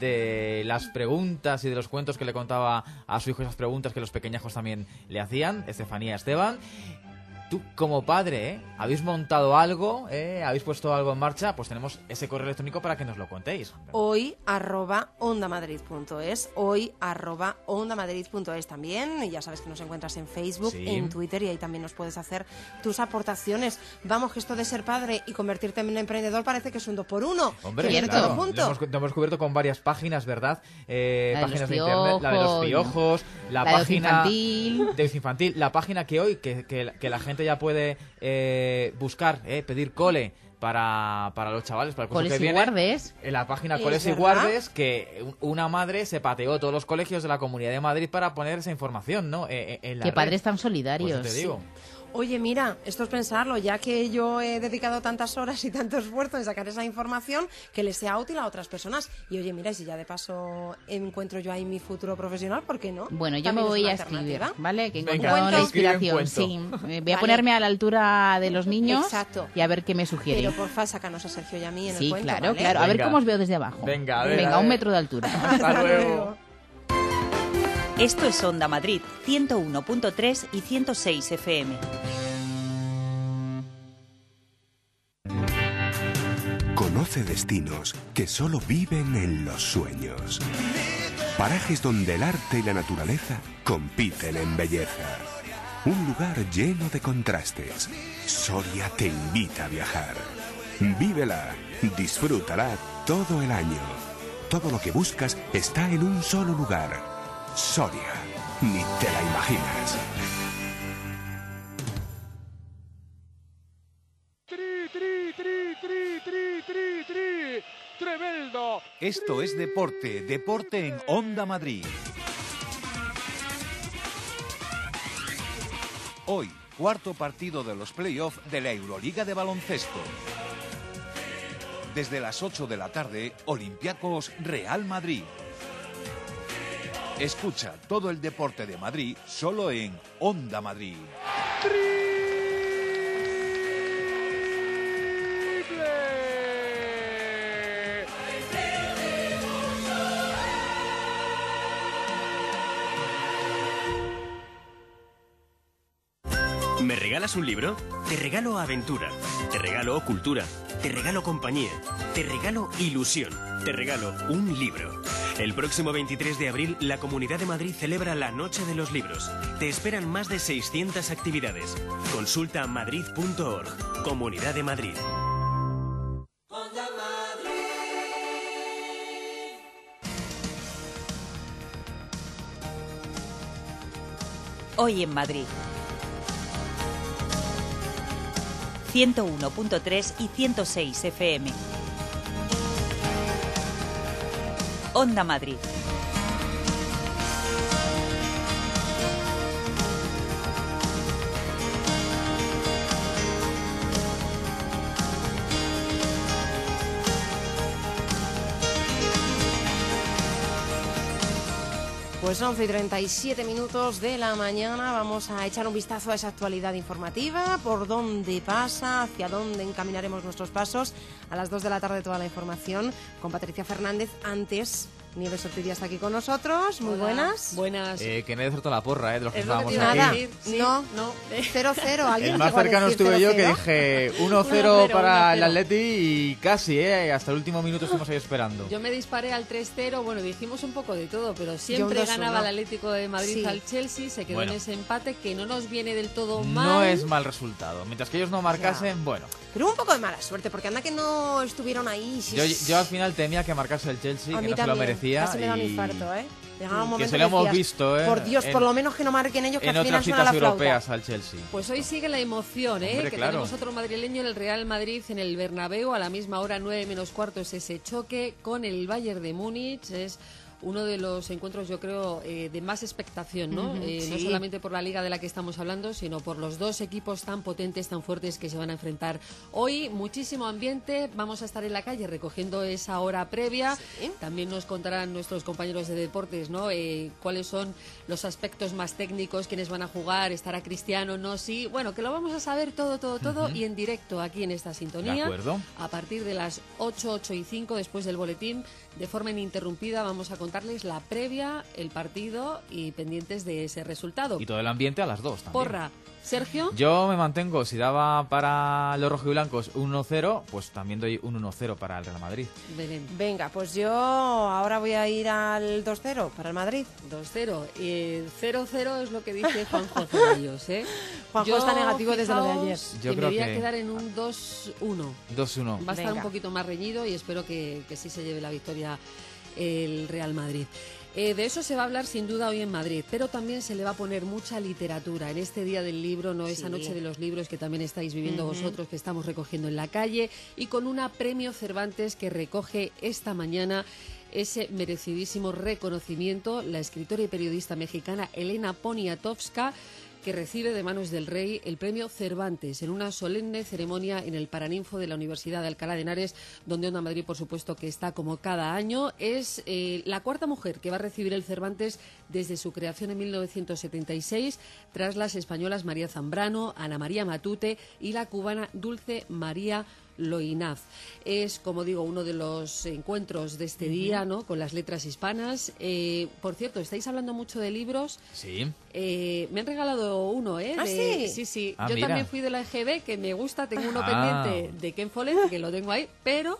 de las preguntas y de los cuentos que le contaba a su hijo, esas preguntas que los pequeñajos también le hacían, Estefanía Esteban. Tú, como padre, ¿eh? ¿Habéis montado algo? ¿Eh? ¿Habéis puesto algo en marcha? Pues tenemos ese correo electrónico para que nos lo contéis. Hoy arroba ondamadrid.es, hoy arroba ondamadrid.es también, y ya sabes que nos encuentras en Facebook, Sí. en Twitter, y ahí también nos puedes hacer tus aportaciones. Vamos, que esto de ser padre y convertirte en un emprendedor parece que es un dos por uno. Hombre, que viene cierto. todo claro, junto. lo hemos, lo hemos cubierto con varias páginas, ¿verdad? Eh, La de páginas los de internet, la de los piojos, piojos, la, la de Ocio página Infantil. de Ocio Infantil, la página que hoy, que, que, que la gente ya puede eh, buscar, eh, pedir cole para, para los chavales, para el curso Coles que y viene. guardes. En la página Es Coles y verdad. Guardes, que un- una madre se pateó todos los colegios de la Comunidad de Madrid para poner esa información, ¿no? Eh, eh, en la Qué red. padres tan Pues solidarios. eso te digo. Oye, mira, esto es pensarlo, ya que yo he dedicado tantas horas y tanto esfuerzo en sacar esa información, que les sea útil a otras personas. Y oye, mira, si ya de paso encuentro yo ahí mi futuro profesional, ¿por qué no? Bueno, yo También me es voy una a escribir, alternativa. ¿vale? Que he Venga, encontrado la escribe un inspiración. Sí, cuento. Eh, voy a Vale. ponerme a la altura de los niños Exacto. y a ver qué me sugieren. Pero porfa, sácanos a Sergio y a mí en Sí, el cuento, claro, ¿vale? claro. A ver Venga. cómo os veo desde abajo. Venga, a ver, Venga, a un ver. metro de altura. Hasta luego. Esto es Onda Madrid, ciento uno punto tres y ciento seis F M. Conoce destinos que solo viven en los sueños. Parajes donde el arte y la naturaleza compiten en belleza. Un lugar lleno de contrastes. Soria te invita a viajar. Vívela, disfrútala todo el año. Todo lo que buscas está en un solo lugar. Soria, ni te la imaginas. Tri, tri, tri, tri, tri, tri, tri. Tremendo. Esto es deporte, deporte en Onda Madrid. Hoy, cuarto partido de los playoffs de la Euroliga de baloncesto. Desde las ocho de la tarde, Olympiacos Real Madrid. Escucha todo el deporte de Madrid solo en Onda Madrid. ¿Me regalas un libro? Te regalo aventura, te regalo cultura, te regalo compañía, te regalo ilusión, te regalo un libro. El próximo veintitrés de abril, la Comunidad de Madrid celebra la Noche de los Libros. Te esperan más de seiscientas actividades. Consulta madrid punto org. Comunidad de Madrid. Hoy en Madrid. ciento uno punto tres y ciento seis F M. Onda Madrid. Pues once y treinta y siete minutos de la mañana, vamos a echar un vistazo a esa actualidad informativa, por dónde pasa, hacia dónde encaminaremos nuestros pasos. A las dos de la tarde toda la información con Patricia Fernández. Antes, Nieves Ortiz está aquí con nosotros. Muy Hola. buenas. Buenas. Eh, que nadie acertó la porra, ¿eh? De los que Es lo que estábamos te iba a aquí. decir. Sí, no, no. cero cero. ¿Alguien El más llegó a cercano decir estuve yo, que cero dije uno cero para el Atleti y casi, ¿eh? Hasta el último minuto estuvimos ahí esperando. Yo me disparé al tres cero, bueno, dijimos un poco de todo, pero siempre dos uno. ganaba el Atlético de Madrid Sí. al Chelsea, se quedó Bueno. en ese empate que no nos viene del todo mal. No es mal resultado. Mientras que ellos no marcasen, bueno. Pero hubo un poco de mala suerte, porque anda que no estuvieron ahí. Si Yo, es- yo al final temía que marcase el Chelsea, a que mí no se lo también. merecía. Casi me da un y- infarto, ¿eh? Llegaba un que momento se lo hemos decías, visto, ¿eh? Por Dios, En- por lo menos que no marquen ellos, que En al final otras suena citas la flauta. europeas al Chelsea. Pues hoy sigue la emoción, ¿eh? Hombre, que claro. tenemos otro madrileño en el Real Madrid, en el Bernabéu, a la misma hora, nueve menos cuarto, es ese choque con el Bayern de Múnich. Es uno de los encuentros, yo creo, eh, de más expectación, ¿no? Ujú, Eh, no sí. solamente por la liga de la que estamos hablando, sino por los dos equipos tan potentes, tan fuertes que se van a enfrentar. Hoy, muchísimo ambiente, vamos a estar en la calle recogiendo esa hora previa. Sí. También nos contarán nuestros compañeros de deportes, ¿no? Eh, cuáles son los aspectos más técnicos, quiénes van a jugar, estará Cristiano, no, sí. Bueno, que lo vamos a saber todo, todo, todo Ujú. y en directo aquí en esta sintonía. De acuerdo. A partir de las ocho, ocho y cinco, después del boletín, de forma ininterrumpida, vamos a contarles la previa, el partido y pendientes de ese resultado. Y todo el ambiente a las dos también. Porra, Sergio. Yo me mantengo, si daba para los rojiblancos un uno cero, pues también doy un uno cero para el Real Madrid. Belén. Venga, pues yo ahora voy a ir al dos cero para el Madrid. dos cero. Eh, cero cero es lo que dice Juanjo Ceballos, ¿eh? Juanjo Yo, está negativo desde lo de fijaos, ayer. Yo que creo me voy a que- quedar en un dos uno. dos uno. Va a estar un Venga. poquito más reñido y espero que, que sí se lleve la victoria el Real Madrid. Eh, de eso se va a hablar sin duda hoy en Madrid, pero también se le va a poner mucha literatura en este Día del Libro, no esa Sí. noche de los libros que también estáis viviendo Ujú. vosotros, que estamos recogiendo en la calle, y con una Premio Cervantes que recoge esta mañana ese merecidísimo reconocimiento, la escritora y periodista mexicana Elena Poniatowska, que recibe de manos del rey el premio Cervantes en una solemne ceremonia en el Paraninfo de la Universidad de Alcalá de Henares, donde Onda Madrid, por supuesto, que está como cada año. Es eh, la cuarta mujer que va a recibir el Cervantes desde su creación en mil novecientos setenta y seis, tras las españolas María Zambrano, Ana María Matute y la cubana Dulce María Loinaz. Es, como digo, uno de los encuentros de este día, ¿no? Con las letras hispanas. Eh, por cierto, estáis hablando mucho de libros. Sí. Eh, me han regalado uno, ¿eh? ¿Ah, de, sí? Sí, sí. Ah, Yo mira. también fui de la E G B, que me gusta. Tengo uno Ah. pendiente de Ken Follett, que lo tengo ahí, pero...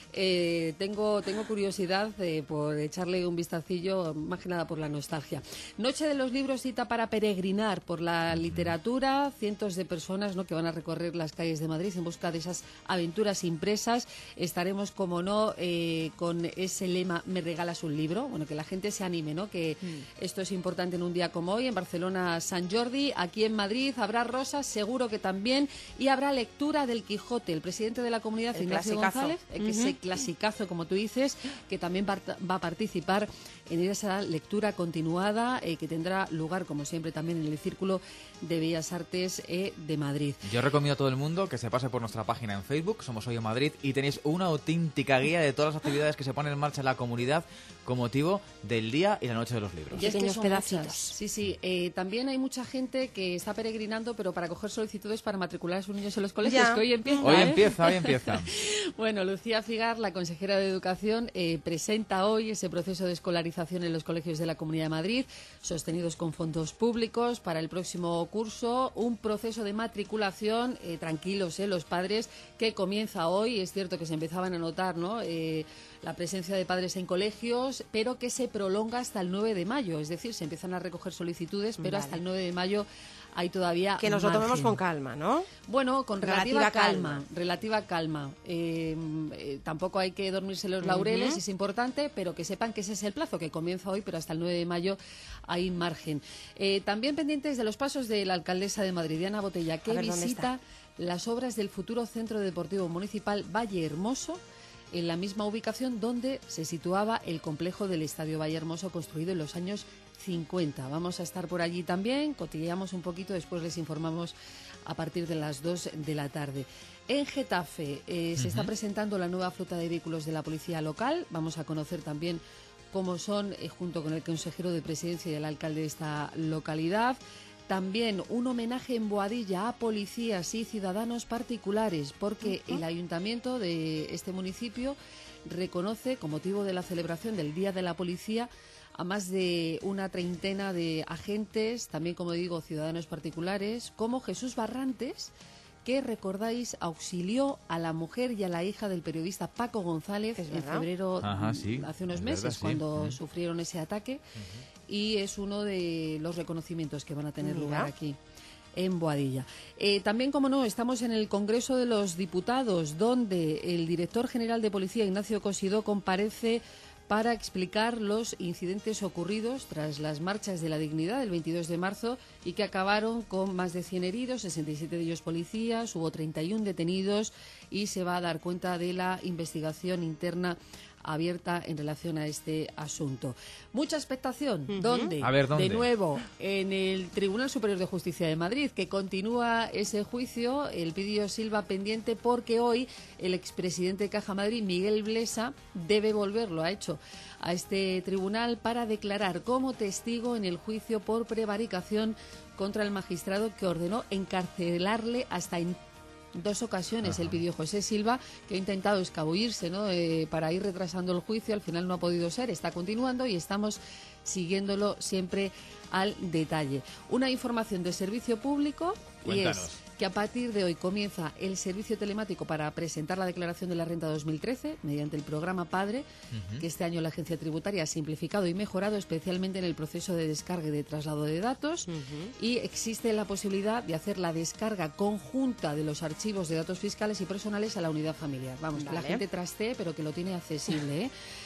Eh, tengo, tengo curiosidad eh, por echarle un vistacillo, más que nada por la nostalgia. Noche de los libros, cita para peregrinar por la literatura. Cientos de personas, ¿no?, que van a recorrer las calles de Madrid en busca de esas aventuras impresas. Estaremos, como no, eh, con ese lema, me regalas un libro. Bueno, que la gente se anime, ¿no? Que mm. esto es importante en un día como hoy. En Barcelona, San Jordi. Aquí en Madrid habrá rosas, seguro que también. Y habrá lectura del Quijote. El presidente de la comunidad, El Ignacio clasicazo. González, eh, que Uh-huh. se clasicazo, como tú dices, que también va a participar en esa lectura continuada eh, que tendrá lugar, como siempre, también en el Círculo de Bellas Artes eh, de Madrid. Yo recomiendo a todo el mundo que se pase por nuestra página en Facebook, Somos Hoy en Madrid, y tenéis una auténtica guía de todas las actividades que se ponen en marcha en la comunidad con motivo del Día y la Noche de los Libros. Y es que Pequeños son pedacitos. muchas. Sí, sí. Eh, también hay mucha gente que está peregrinando, pero para coger solicitudes para matricular a sus niños en los colegios, Ya. que hoy empieza. Hoy ¿eh? empieza, hoy empieza. Bueno, Lucía Figar, la consejera de Educación, eh, presenta hoy ese proceso de escolarización en los colegios de la Comunidad de Madrid, sostenidos con fondos públicos para el próximo curso. Un proceso de matriculación, eh, tranquilos eh, los padres, que comienza hoy. Es cierto que se empezaban a notar, ¿no?, eh, la presencia de padres en colegios, pero que se prolonga hasta el nueve de mayo. Es decir, se empiezan a recoger solicitudes, pero Vale. hasta el nueve de mayo hay todavía Que nos lo tomemos margen. con calma, ¿no? Bueno, con relativa, Relativa calma, calma. relativa calma. Eh, eh, tampoco hay que dormirse los laureles, Ujú. es importante, pero que sepan que ese es el plazo, que comienza hoy, pero hasta el nueve de mayo hay margen. Eh, también pendientes de los pasos de la alcaldesa de Madrid, Diana Botella, que A ver, ¿dónde visita las obras del futuro Centro Deportivo Municipal Valle Hermoso, en la misma ubicación donde se situaba el complejo del Estadio Valle Hermoso, construido en los años cincuenta. Vamos a estar por allí también, cotilleamos un poquito, después les informamos a partir de las dos de la tarde. En Getafe eh, se está presentando la nueva flota de vehículos de la policía local. Vamos a conocer también cómo son, eh, junto con el consejero de Presidencia y el alcalde de esta localidad. También un homenaje en Boadilla a policías y ciudadanos particulares, porque uh-huh. el ayuntamiento de este municipio reconoce, con motivo de la celebración del Día de la Policía, a más de una treintena de agentes, también, como digo, ciudadanos particulares, como Jesús Barrantes, que, recordáis, auxilió a la mujer y a la hija del periodista Paco González en febrero, Ajá, sí, hace unos es meses, verdad, sí. cuando uh-huh. sufrieron ese ataque, uh-huh. y es uno de los reconocimientos que van a tener Mira. lugar aquí en Boadilla. Eh, también, como no, estamos en el Congreso de los Diputados, donde el director general de Policía, Ignacio Cosidó, comparece para explicar los incidentes ocurridos tras las marchas de la dignidad del veintidós de marzo y que acabaron con más de cien heridos, sesenta y siete de ellos policías, hubo treinta y uno detenidos, y se va a dar cuenta de la investigación interna abierta en relación a este asunto. Mucha expectación. Uh-huh. ¿Dónde? A ver, ¿dónde? De nuevo, en el Tribunal Superior de Justicia de Madrid, que continúa ese juicio, el Pidio Silva pendiente, porque hoy el expresidente de Caja Madrid, Miguel Blesa, debe volver, lo ha hecho, a este tribunal para declarar como testigo en el juicio por prevaricación contra el magistrado que ordenó encarcelarle hasta en dos ocasiones. Ajá. El pidió José Silva, que ha intentado escabullirse, ¿no?, eh, para ir retrasando el juicio. Al final no ha podido ser, está continuando y estamos siguiéndolo siempre al detalle. Una información de servicio público. Cuéntanos. Y es que a partir de hoy comienza el servicio telemático para presentar la declaración de la renta dos mil trece mediante el programa Padre, uh-huh. que este año la Agencia Tributaria ha simplificado y mejorado, especialmente en el proceso de descarga y de traslado de datos, uh-huh. y existe la posibilidad de hacer la descarga conjunta de los archivos de datos fiscales y personales a la unidad familiar. Vamos, vale. que la gente trastee, pero que lo tiene accesible, ¿eh?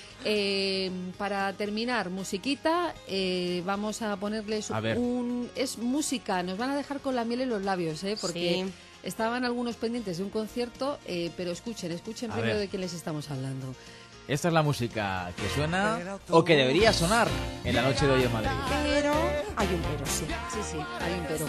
Eh, para terminar, musiquita, eh, vamos a ponerles a un... Es música, nos van a dejar con la miel en los labios, ¿eh? Porque sí. estaban algunos pendientes de un concierto, eh, pero escuchen, escuchen a primero ver. de quién les estamos hablando. Esta es la música que suena o que debería sonar en la noche de hoy en Madrid. Pero hay un pero, sí. Sí, sí, hay un pero.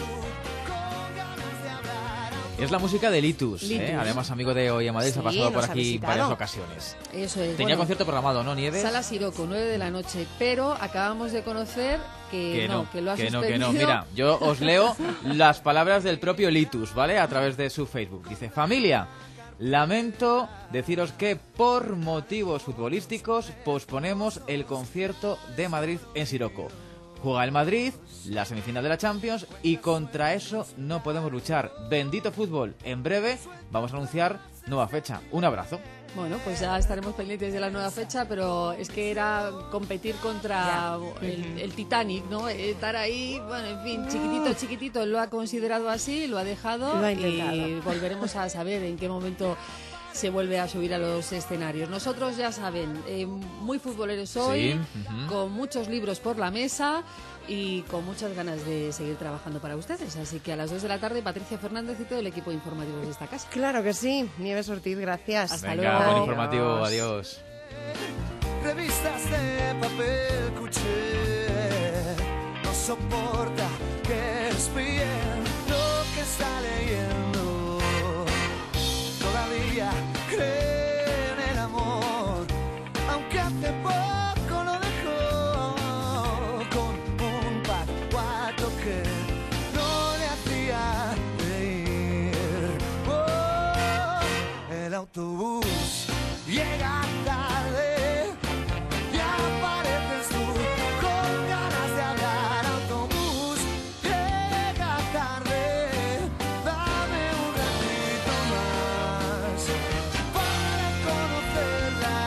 Es la música de Litus, Litus. ¿eh? Además amigo de Hoy en Madrid, sí, se ha pasado por aquí visitado. varias ocasiones. Eso es. Tenía bueno, concierto programado, ¿no, Nieves? Sala Siroco, nueve de la noche, pero acabamos de conocer que, que no, no, que lo ha que no, suspendido. que no. Mira, yo os leo las palabras del propio Litus, ¿vale? A través de su Facebook. Dice: familia, Lamento deciros que por motivos futbolísticos posponemos el concierto de Madrid en Siroco. Juega el Madrid, la semifinal de la Champions, y contra eso no podemos luchar. Bendito fútbol. En breve vamos a anunciar nueva fecha. Un abrazo. Bueno, pues ya estaremos pendientes de la nueva fecha, pero es que era competir contra el, el Titanic, ¿no? Estar ahí, bueno, en fin, chiquitito, chiquitito, lo ha considerado así, lo ha dejado, Lo ha y volveremos a saber en qué momento se vuelve a subir a los escenarios. Nosotros, ya saben, eh, muy futboleros hoy, Sí, uh-huh. con muchos libros por la mesa y con muchas ganas de seguir trabajando para ustedes. Así que a las dos de la tarde, Patricia Fernández y todo el equipo informativo de esta casa. Claro que sí. Nieves Ortiz, gracias. Hasta Venga, luego. buen informativo. Adiós. Revistas de papel cuché, no soporta que espíen lo que está leyendo. Todavía cree en el amor, aunque hace poco lo dejó con un patuato que no le hacía reír. Oh, el autobús llega tarde y apareces tú con ganas de hablar. Autobús llega tarde, dame un ratito más para conocerla.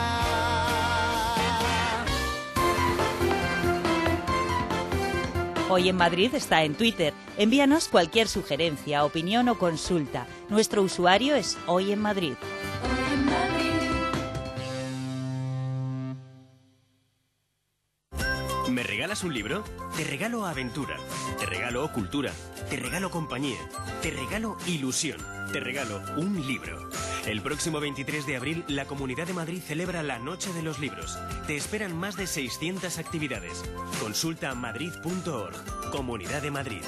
Hoy en Madrid está en Twitter. Envíanos cualquier sugerencia, opinión o consulta. Nuestro usuario es Hoy en Madrid. ¿Me regalas un libro? Te regalo aventura, te regalo cultura, te regalo compañía, te regalo ilusión, te regalo un libro. El próximo veintitrés de abril, la Comunidad de Madrid celebra la Noche de los Libros. Te esperan más de seiscientas actividades. Consulta madrid punto org. Comunidad de Madrid.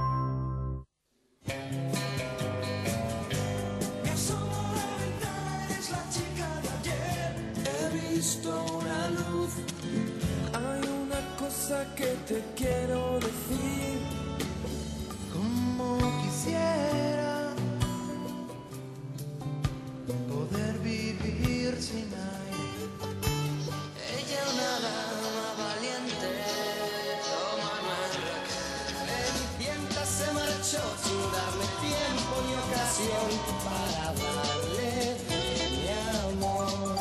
He visto una luz, hay una cosa que te quiero decir, como quisiera poder vivir sin aire. Ella una dama valiente, toma nuestra Cenicienta se marchó sin darme tiempo ni ocasión para darle mi amor.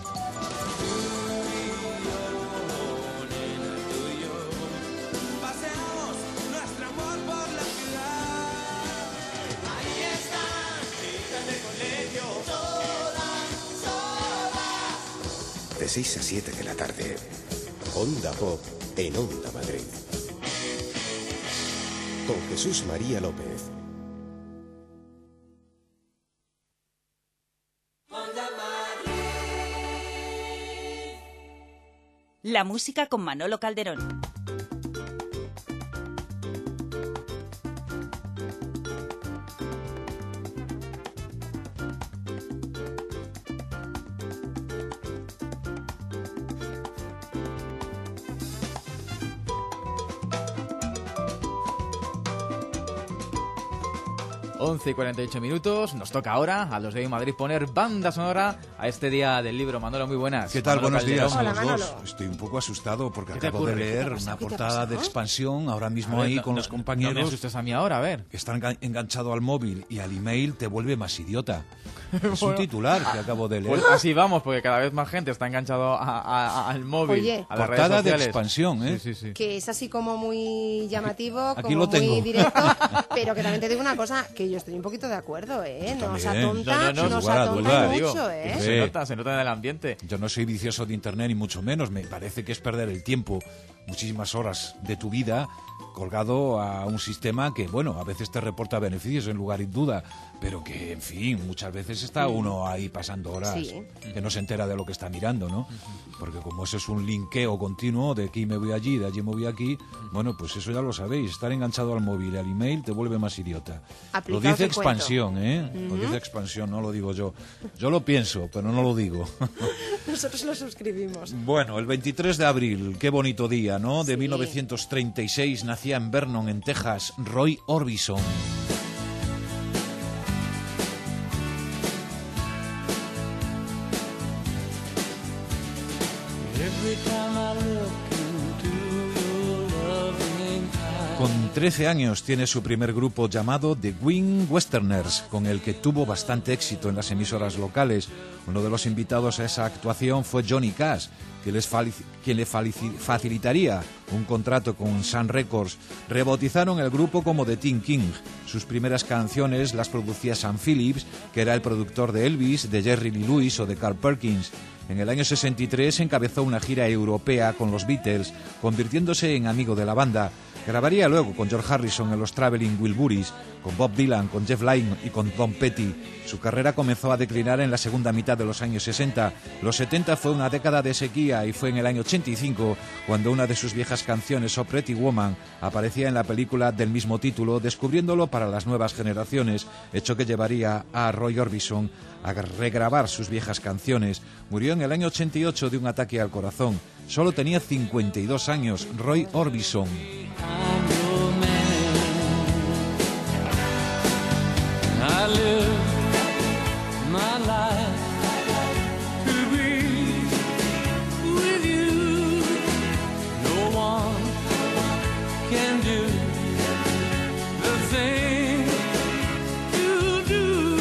Paseamos nuestro amor por la ciudad. Ahí están, chicas de colegio, todas, todas. De seis a siete de la tarde, Onda Pop en Onda Madrid. Con Jesús María López. La música con Manolo Calderón. once y cuarenta y ocho minutos, nos toca ahora a los de Hoy en Madrid poner banda sonora a este día del libro. Manolo, muy buenas. ¿Qué tal? Manolo Buenos días a Calderón. los Hola, dos. Manolo. Estoy un poco asustado porque ¿Qué te acabo de ocurre? leer ¿Qué te ha pasado? una ¿Qué te ha portada de pasado? expansión ahora mismo A ver, ahí no- con no- los No me compañeros. asustes a mí ahora, a ver. Que está enga- enganchado al móvil y al email te vuelve más idiota. Es un titular que acabo de leer. Pues así vamos, porque cada vez más gente está enganchado a- a- a- al móvil, Oye. a las redes Portada de sociales. expansión, ¿eh? Sí, sí, sí. Que es así como muy llamativo, Aquí como lo tengo. muy directo, pero que también te digo una cosa, que yo estoy un poquito de acuerdo, ¿eh? Yo Nos también. atonta, No, no, no, nos lugar a atonta dudar. mucho, Digo, ¿eh? Se Sí. nota, se nota en el ambiente. Yo no soy vicioso de internet ni mucho menos. Me parece que es perder el tiempo, muchísimas horas de tu vida colgado a un sistema que, bueno, a veces te reporta beneficios en lugar y duda, pero que, en fin, muchas veces está uno ahí pasando horas Sí. que no se entera de lo que está mirando, ¿no? Porque como eso es un linkeo continuo, de aquí me voy allí, de allí me voy aquí, bueno, pues eso ya lo sabéis, estar enganchado al móvil y al email te vuelve más idiota. Lo Aplicaos dice el cuento. expansión, ¿eh? Lo dice expansión, no lo digo yo. Yo lo pienso, pero no lo digo. Nosotros lo suscribimos. Bueno, el veintitrés de abril, qué bonito día, ¿no? De mil novecientos treinta y seis nacía en Vernon, en Texas, Roy Orbison. Con trece años tiene su primer grupo llamado The Wing Westerners, con el que tuvo bastante éxito en las emisoras locales. Uno de los invitados a esa actuación fue Johnny Cash, que les quien le facilitaría un contrato con Sun Records. Rebautizaron el grupo como The Teen King. Sus primeras canciones las producía Sam Phillips, que era el productor de Elvis, de Jerry Lee Lewis o de Carl Perkins. En el año sesenta y tres encabezó una gira europea con los Beatles, convirtiéndose en amigo de la banda. Grabaría luego con George Harrison en los Traveling Wilburys, con Bob Dylan, con Jeff Lynne y con Tom Petty. Su carrera comenzó a declinar en la segunda mitad de los años sesenta. Los setenta fue una década de sequía y fue en el año ochenta y cinco cuando una de sus viejas canciones, Oh Pretty Woman, aparecía en la película del mismo título, descubriéndolo para las nuevas generaciones, hecho que llevaría a Roy Orbison a regrabar sus viejas canciones. Murió en el año ochenta y ocho de un ataque al corazón. Solo tenía cincuenta y dos años, Roy Orbison. I live my life to be with you. No one can do the thing you do.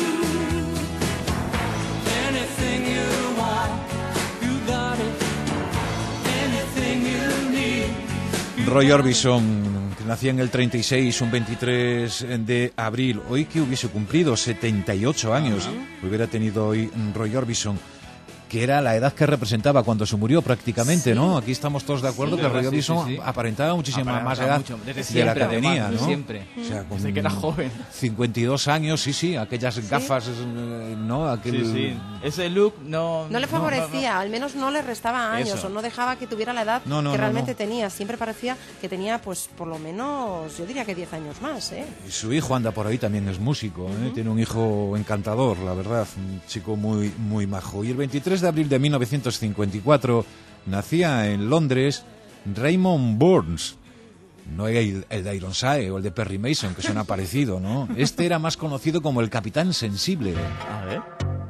Anything you want, you got it. Anything you need. Roy Orbison nacía en el treinta y seis, un veintitrés de abril. Hoy que hubiese cumplido setenta y ocho años, uh-huh. hubiera tenido hoy Roy Orbison, que era la edad que representaba cuando se murió prácticamente, sí. ¿no? Aquí estamos todos de acuerdo sí, que Roy Orbison sí, sí, sí. aparentaba muchísima Aparentaba más edad mucho, de siempre, la que tenía, ¿no? Siempre. O sea, con desde que era joven. cincuenta y dos años, sí, sí, aquellas ¿Sí? gafas, ¿no? Aquel... Sí, sí. Ese look no... No le favorecía, no, no. al menos no le restaba años Eso. o no dejaba que tuviera la edad no, no, que no, realmente no. tenía. Siempre parecía que tenía, pues, por lo menos, yo diría que diez años más, ¿eh? Y su hijo anda por ahí, también es músico, ¿eh? Uh-huh. Tiene un hijo encantador, la verdad, un chico muy, muy majo. Y el veintitrés de abril de mil novecientos cincuenta y cuatro nacía en Londres Raymond Burns. No el, el de Ironside o el de Perry Mason, que suena parecido, ¿no? Este era más conocido como el Capitán Sensible. A ver.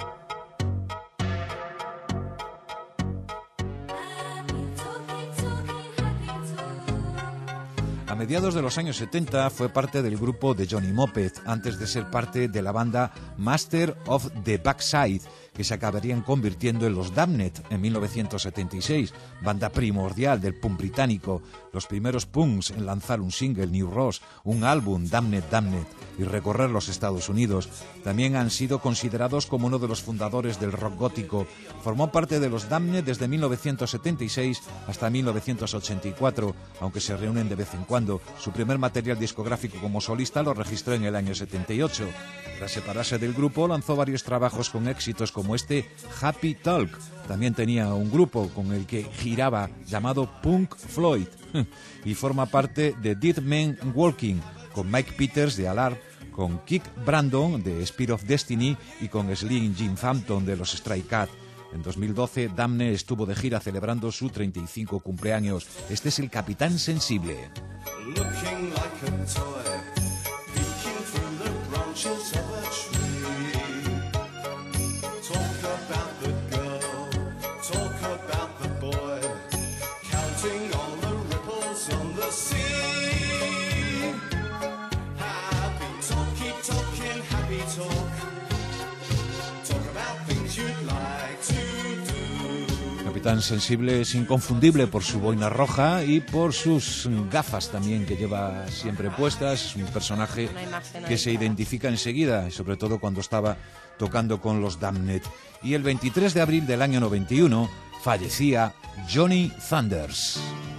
A mediados de los años setenta fue parte del grupo de Johnny Moped, antes de ser parte de la banda Master of the Backside, que se acabarían convirtiendo en los Damned en mil novecientos setenta y seis, banda primordial del punk británico, los primeros punks en lanzar un single, New Ross, un álbum, Damned, Damned, y recorrer los Estados Unidos. También han sido considerados como uno de los fundadores del rock gótico. Formó parte de los Damned desde mil novecientos setenta y seis hasta mil novecientos ochenta y cuatro, aunque se reúnen de vez en cuando. Su primer material discográfico como solista lo registró en el año setenta y ocho. Tras separarse del grupo, lanzó varios trabajos con éxitos como este Happy Talk. También tenía un grupo con el que giraba llamado Punk Floyd y forma parte de Dead Men Walking, con Mike Peters de Alarm, con Kick Brandon de Spear of Destiny y con Slim Jim Phantom de los Stray Cat. En dos mil doce, Damned estuvo de gira celebrando su treinta y cinco cumpleaños. Este es el Capitán Sensible. Looking like a toy, peeking through the branches of a tree. Talk about the girl, talk about the boy, counting all the ripples on the sea. Happy talk, keep talking, happy talk. Talk about things you'd like to do. Capitán Sensible es inconfundible por su boina roja y por sus gafas también que lleva siempre puestas. Es un personaje que se identifica enseguida, y sobre todo cuando estaba tocando con los Damned. Y el veintitrés de abril del año noventa y uno fallecía Johnny Thunders.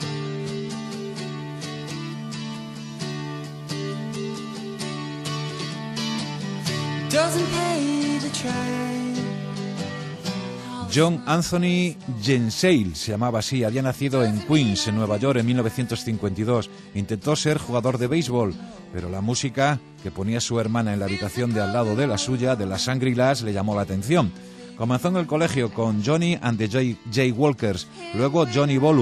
Doesn't pay to try. John Anthony Gensale se llamaba así, había nacido en Queens, en Nueva York, en mil novecientos cincuenta y dos. Intentó ser jugador de béisbol, pero la música que ponía su hermana en la habitación de al lado de la suya, de las Shangri-Las, le llamó la atención. Comenzó en el colegio con Johnny and the Jay, Jay Walkers, luego Johnny Volume,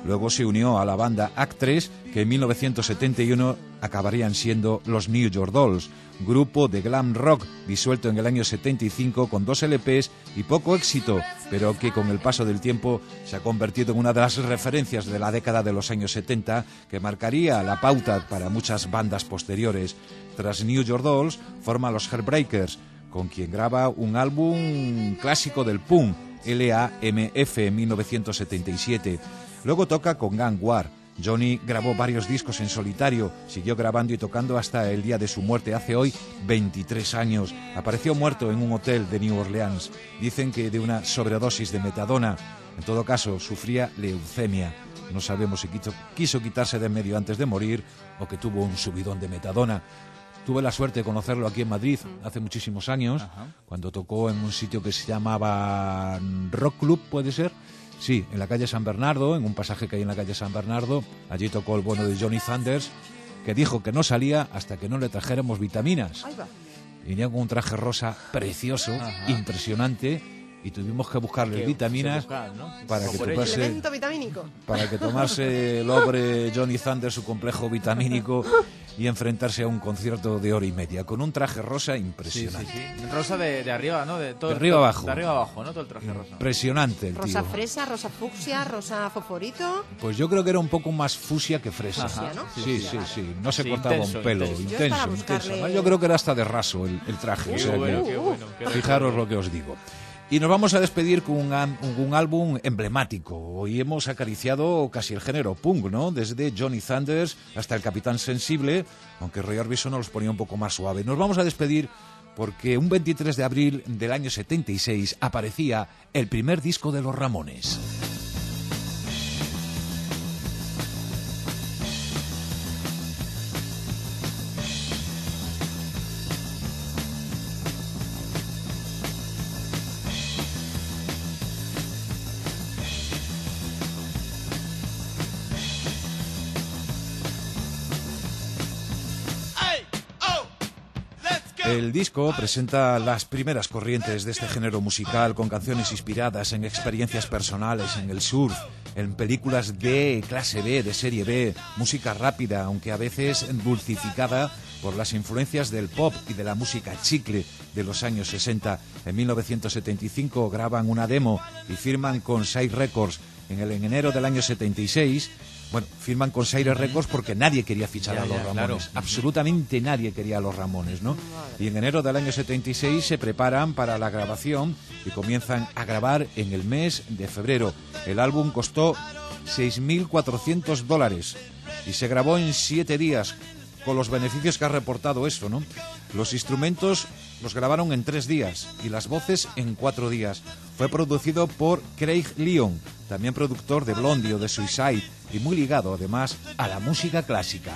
Luego se unió a la banda Actres, que en mil novecientos setenta y uno acabarían siendo los New York Dolls, grupo de glam rock disuelto en el año setenta y cinco con dos L Pes y poco éxito, pero que con el paso del tiempo se ha convertido en una de las referencias de la década de los años setenta, que marcaría la pauta para muchas bandas posteriores. Tras New York Dolls forma los Heartbreakers, con quien graba un álbum clásico del punk, L A M F, en mil novecientos setenta y siete. Luego toca con Gang War. Johnny grabó varios discos en solitario, siguió grabando y tocando hasta el día de su muerte, hace hoy veintitrés años. Apareció muerto en un hotel de New Orleans. Dicen que de una sobredosis de metadona. En todo caso, sufría leucemia. No sabemos si quiso, quiso quitarse de en medio antes de morir o que tuvo un subidón de metadona. Tuve la suerte de conocerlo aquí en Madrid hace muchísimos años, Ajá. cuando tocó en un sitio que se llamaba Rock Club, ¿puede ser? Sí, en la calle San Bernardo, en un pasaje que hay en la calle San Bernardo. Allí tocó el bueno de Johnny Thunders, que dijo que no salía hasta que no le trajéramos vitaminas. Venía con un traje rosa precioso, Ajá. impresionante, y tuvimos que buscarle vitaminas buscar, ¿no? para, que tomase, para que tomase el hombre Johnny Thunders su complejo vitamínico y enfrentarse a un concierto de hora y media con un traje rosa impresionante. Sí, sí, sí. Rosa de, de arriba, ¿no? De, todo de arriba todo, abajo. De arriba abajo, ¿no? Todo el traje rosa. Impresionante el tío. Rosa fresa, rosa fucsia, rosa fosforito. Pues yo creo que era un poco más fusia que fresa. Ajá, ¿no? Sí, sí, sí, sí. No se sí, cortaba intenso, un pelo. Intenso, intenso. Yo intenso. buscarle... Yo creo que era hasta de raso el, el traje. Qué o sea, bueno, que, qué bueno, qué fijaros lo que os digo. Y nos vamos a despedir con un, un, un álbum emblemático. Hoy hemos acariciado casi el género punk, ¿no? Desde Johnny Thunders hasta el Capitán Sensible, aunque Roy Orbison nos los ponía un poco más suave. Nos vamos a despedir porque un veintitrés de abril del año setenta y seis aparecía el primer disco de los Ramones. El disco presenta las primeras corrientes de este género musical, con canciones inspiradas en experiencias personales, en el surf, en películas de clase B, de serie B, música rápida, aunque a veces dulcificada por las influencias del pop y de la música chicle de los años sesenta. En mil novecientos setenta y cinco graban una demo y firman con Sire Records. En, el, en enero del año setenta y seis... Bueno, firman con Sire Records porque nadie quería fichar ya, a los ya, Ramones. Claro. Absolutamente nadie quería a los Ramones, ¿no? Y en enero del año setenta y seis se preparan para la grabación y comienzan a grabar en el mes de febrero. El álbum costó seis mil cuatrocientos dólares y se grabó en siete días, con los beneficios que ha reportado eso, ¿no? Los instrumentos los grabaron en tres días y las voces en cuatro días. Fue producido por Craig Leon, también productor de Blondie o de Suicide, y muy ligado además a la música clásica.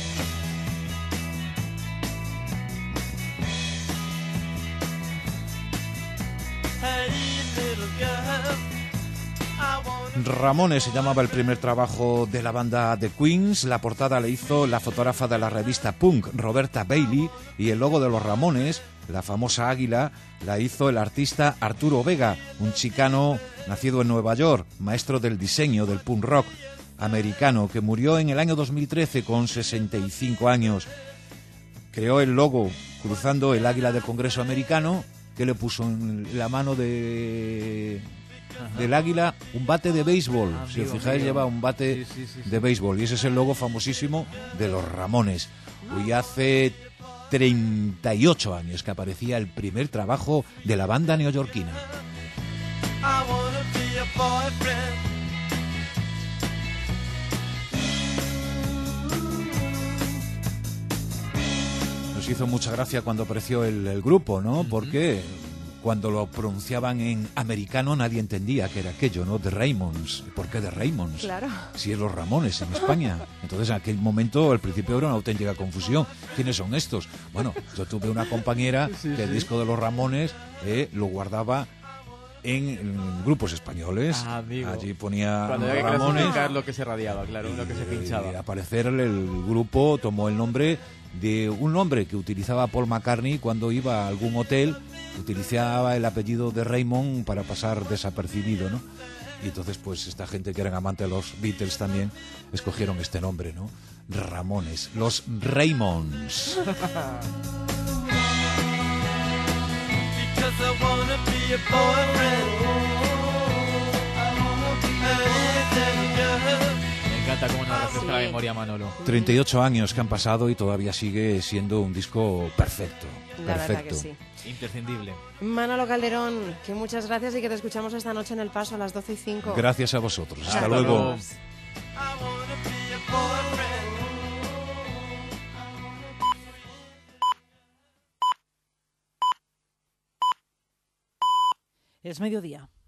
Ramones se llamaba el primer trabajo de la banda The Queens. La portada le hizo la fotógrafa de la revista Punk, Roberta Bailey, y el logo de los Ramones, la famosa águila, la hizo el artista Arturo Vega, un chicano nacido en Nueva York, maestro del diseño del punk rock americano, que murió en el año dos mil trece con sesenta y cinco años. Creó el logo cruzando el águila del Congreso americano, que le puso en la mano de... Ajá. del águila un bate de béisbol. Ah, si os fijáis, lleva un bate sí, sí, sí, sí. de béisbol, y ese es el logo famosísimo de los Ramones. Hoy hace treinta y ocho años que aparecía el primer trabajo de la banda neoyorquina. Nos hizo mucha gracia cuando apareció el, el grupo, ¿no? Porque cuando lo pronunciaban en americano nadie entendía qué era aquello, ¿no? The Raymonds. ¿Por qué The Raymonds? Claro. Si es los Ramones en España. Entonces en aquel momento al principio era una auténtica confusión. ¿Quiénes son estos? Bueno, yo tuve una compañera sí, que el sí. disco de los Ramones eh, lo guardaba en, en grupos españoles. Ah, amigo. Allí ponía cuando había que Ramones. clasificar lo que se radiaba, claro, y, lo que se pinchaba. Y al parecer el, el grupo tomó el nombre de un nombre que utilizaba Paul McCartney cuando iba a algún hotel, utilizaba el apellido de Raymond para pasar desapercibido, ¿no? Y entonces, pues, esta gente que eran amantes de los Beatles también escogieron este nombre, ¿no? Ramones, los Raymonds. Me encanta cómo nos refresca la memoria, Manolo. treinta y ocho años que han pasado y todavía sigue siendo un disco perfecto. La perfecto. verdad que sí. Imprescindible. Manolo Calderón, que muchas gracias y que te escuchamos esta noche en El Paso a las doce y cinco. Gracias a vosotros. Hasta, Hasta luego. luego. Es mediodía.